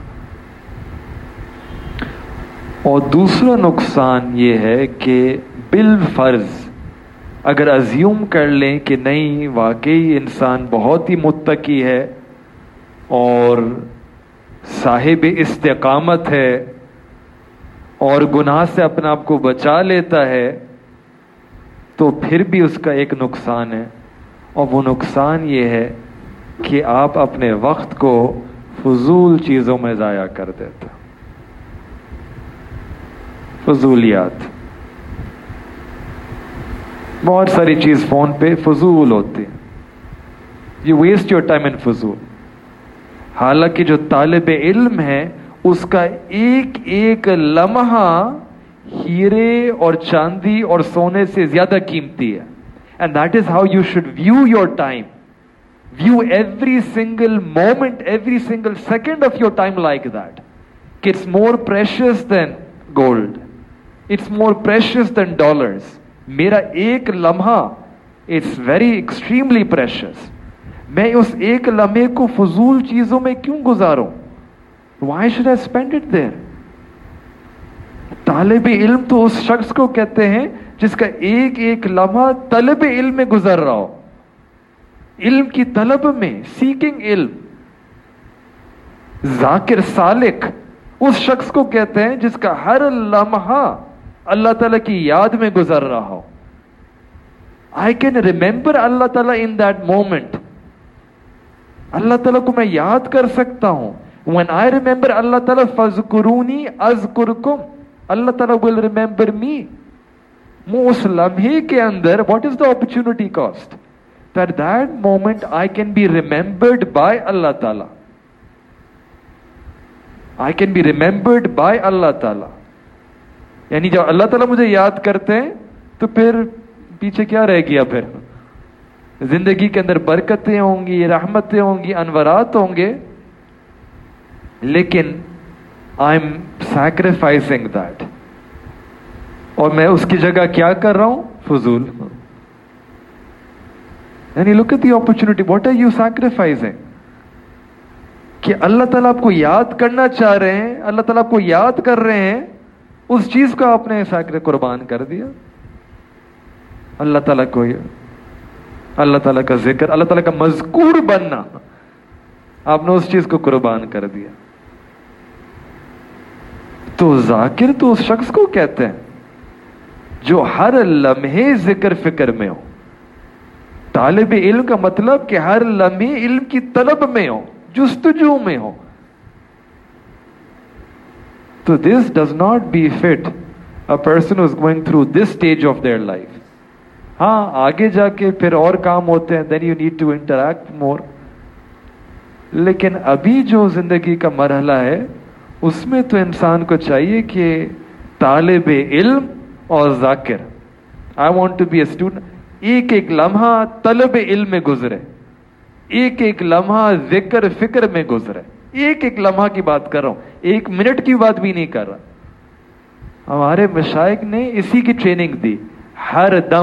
और दूसरा नुकसान ये है कि बिल फर्ज अगर अज्यूम कर लें कि नहीं वाकई इंसान बहुत ही मुत्तकी है और साहिब इस्तिकामत है और गुनाह से अपने आप को बचा लेता है, तो फिर भी उसका एक नुकसान है. और वो नुकसान ये है कि आप अपने वक्त को फजूल चीज़ों में ज़ाया कर देते, फजूलियात. बहुत सारी चीज फोन पे फजूल होती है, you waste your time in फजूल. हालांकि जो तालिब इल्म है उसका एक एक लम्हा हीरे और चांदी और सोने से ज्यादा कीमती है. And that is how you should view your time. View every single moment, every single second of your time like that. It's more precious than gold, it's more precious than dollars. मेरा एक लम्हा it's very extremely precious. मैं उस एक लम्हे को फजूल चीजों में क्यों गुजारूं? Why should I spend it there? तालिब इल्म तो उस शख्स को कहते हैं जिसका एक एक लम्हा तलब इल्म में गुजर रहा हो, इल्म की तलब में, सीकिंग इल्म. जाकिर सालिक उस शख्स को कहते हैं जिसका हर लम्हा अल्लाह ताला की याद में गुजर रहा हो. आई कैन रिमेंबर अल्लाह ताला इन दैट मोमेंट. अल्लाह ताला को मैं याद कर सकता हूं. When I remember Allah Ta'ala, फज़कुरूनी अज़कुरकुम, Allah Ta'ala will remember me. उस लम्हे के अंदर what is the opportunity cost? That moment I can be remembered by Allah Ta'ala. I can be remembered by Allah Ta'ala. यानी जब अल्लाह ताला मुझे याद करते हैं तो फिर पीछे क्या रह गया? फिर जिंदगी के अंदर बरकतें होंगी, रहमतें होंगी, अनवरात होंगे, लेकिन आई एम सैक्रिफाइसिंग दैट. और मैं उसकी जगह क्या कर रहा हूं? फजूल. यानी look at the opportunity, what are you sacrificing? कि अल्लाह ताला आपको याद करना चाह रहे हैं, अल्लाह ताला आपको याद कर रहे हैं, उस चीज को आपने सैक्रिफाइस कुर्बान कर दिया. अल्लाह ताला को, अल्लाह ताला का जिक्र, अल्लाह ताला का मज़कूर बनना, आपने उस चीज को कुर्बान कर दिया. تو ذاکر تو اس شخص کو کہتے ہیں جو ہر لمحے ذکر فکر میں ہو. طالب علم کا مطلب کہ ہر لمحے علم کی طلب میں ہو, جستجو میں ہو. تو this does not befit a person who is going through this stage of their life. ہاں آگے جا کے پھر اور کام ہوتے ہیں, then you need to interact more. لیکن ابھی جو زندگی کا مرحلہ ہے اس میں تو انسان کو چاہیے کہ طالب علم اور ذاکر, I want to be a student, ایک ایک لمحہ طلب علم میں گزرے, ایک ایک لمحہ ذکر فکر میں گزرے. ایک ایک لمحہ کی بات کر رہا ہوں, 1 منٹ کی بات بھی نہیں کر رہا. ہمارے مشائخ نے اسی کی ٹریننگ دی. ہر دم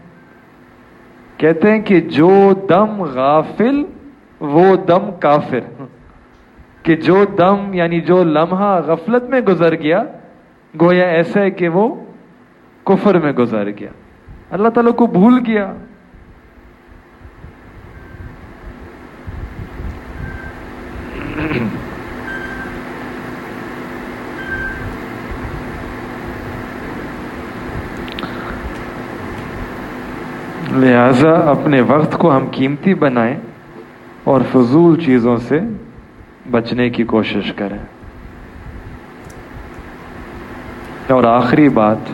کہتے ہیں کہ جو دم غافل وہ دم کافر, کہ جو دم یعنی جو لمحہ غفلت میں گزر گیا گویا ایسا ہے کہ وہ کفر میں گزر گیا, اللہ تعالیٰ کو بھول گیا. لہذا اپنے وقت کو ہم قیمتی بنائیں اور فضول چیزوں سے بچنے کی کوشش کریں. اور آخری بات,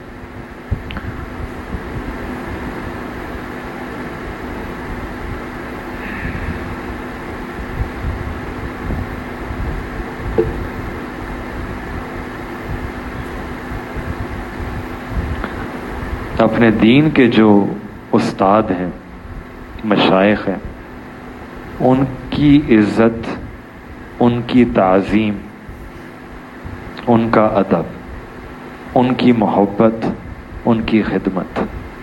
اپنے دین کے جو استاد ہیں, مشائخ ہیں, ان کی عزت, ان کی تعظیم, ان کا ادب, ان کی محبت, ان کی خدمت,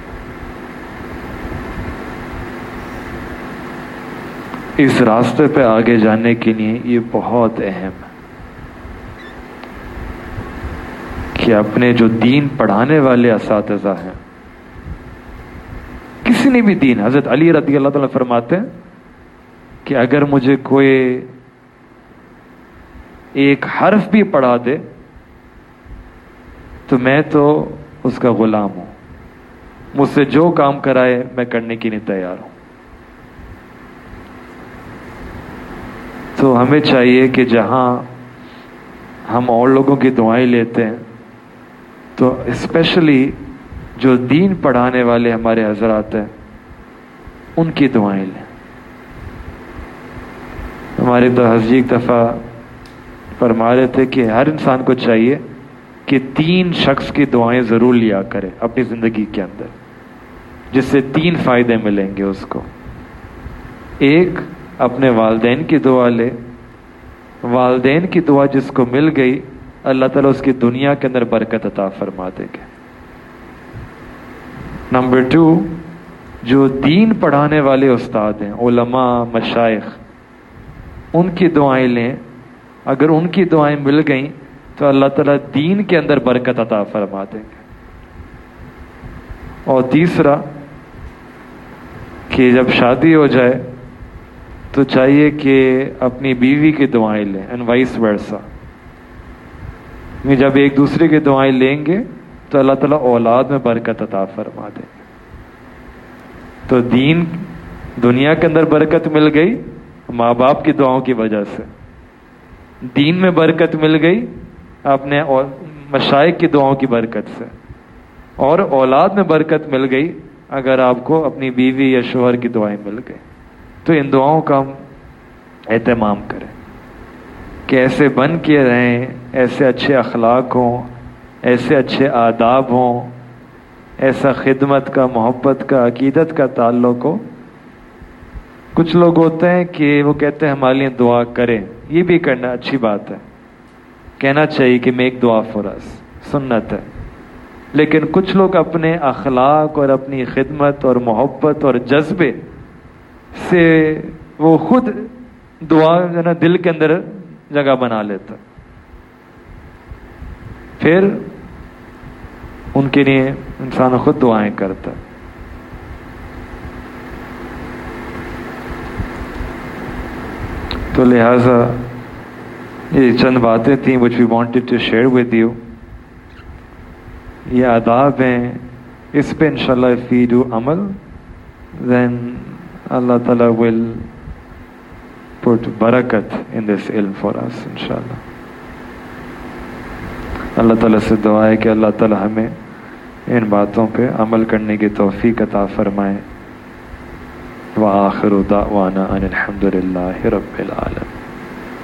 اس راستے پہ آگے جانے کے لیے یہ بہت اہم ہے کہ اپنے جو دین پڑھانے والے اساتذہ ہیں, کسی نے بھی دین, حضرت علی رضی اللہ تعالیٰ فرماتے ہیں کہ اگر مجھے کوئی ایک حرف بھی پڑھا دے تو میں تو اس کا غلام ہوں, مجھ سے جو کام کرائے میں کرنے کے لیے تیار ہوں. تو ہمیں چاہیے کہ جہاں ہم اور لوگوں کی دعائیں لیتے ہیں تو اسپیشلی جو دین پڑھانے والے ہمارے حضرات ہیں ان کی دعائیں لیں. ہمارے تو حضرت ایک دفعہ فرما رہے تھے کہ ہر انسان کو چاہیے کہ 3 شخص کی دعائیں ضرور لیا کرے اپنی زندگی کے اندر, جس سے 3 فائدے ملیں گے اس کو. ایک, اپنے والدین کی دعا لے, والدین کی دعا جس کو مل گئی اللہ تعالیٰ اس کی دنیا کے اندر برکت عطا فرما دے گے. نمبر 2, جو دین پڑھانے والے استاد ہیں, علماء, مشائخ, ان کی دعائیں لیں. اگر ان کی دعائیں مل گئیں تو اللہ تعالیٰ دین کے اندر برکت عطا فرما دیں گے. اور تیسرا کہ جب شادی ہو جائے تو چاہیے کہ اپنی بیوی کی دعائیں لیں, اینڈ وائس ورسا. جب ایک دوسرے کی دعائیں لیں گے تو اللہ تعالیٰ اولاد میں برکت عطا فرما دیں گے. تو دین دنیا کے اندر برکت مل گئی ماں باپ کی دعاؤں کی وجہ سے, دین میں برکت مل گئی اپنے مشائخ کی دعاؤں کی برکت سے, اور اولاد میں برکت مل گئی اگر آپ کو اپنی بیوی یا شوہر کی دعائیں مل گئی. تو ان دعاؤں کا ہم اہتمام کریں کہ ایسے بن کے رہیں, ایسے اچھے اخلاق ہوں, ایسے اچھے آداب ہوں, ایسا خدمت کا, محبت کا, عقیدت کا تعلق ہو. کچھ لوگ ہوتے ہیں کہ وہ کہتے ہیں ہمارے لیے دعا کریں, یہ بھی کرنا اچھی بات ہے, کہنا چاہیے کہ میک دعا فار اس, سنت ہے. لیکن کچھ لوگ اپنے اخلاق اور اپنی خدمت اور محبت اور جذبے سے وہ خود دعا جو نا دل کے اندر جگہ بنا لیتا, پھر ان کے لیے انسان خود دعائیں کرتا. تو لہذا یہ چند باتیں تھیں which we wanted to share with you. یہ آداب ہیں، اس پہ انشاءاللہ if we do عمل then Allah Ta'ala will put barakat in this ilm for us inshallah. اللہ تعالیٰ سے دعا ہے کہ اللہ تعالیٰ ہمیں ان باتوں پہ عمل کرنے کی توفیق عطا فرمائے. وآخر دعوانا ان الحمد للہ رب العالمین.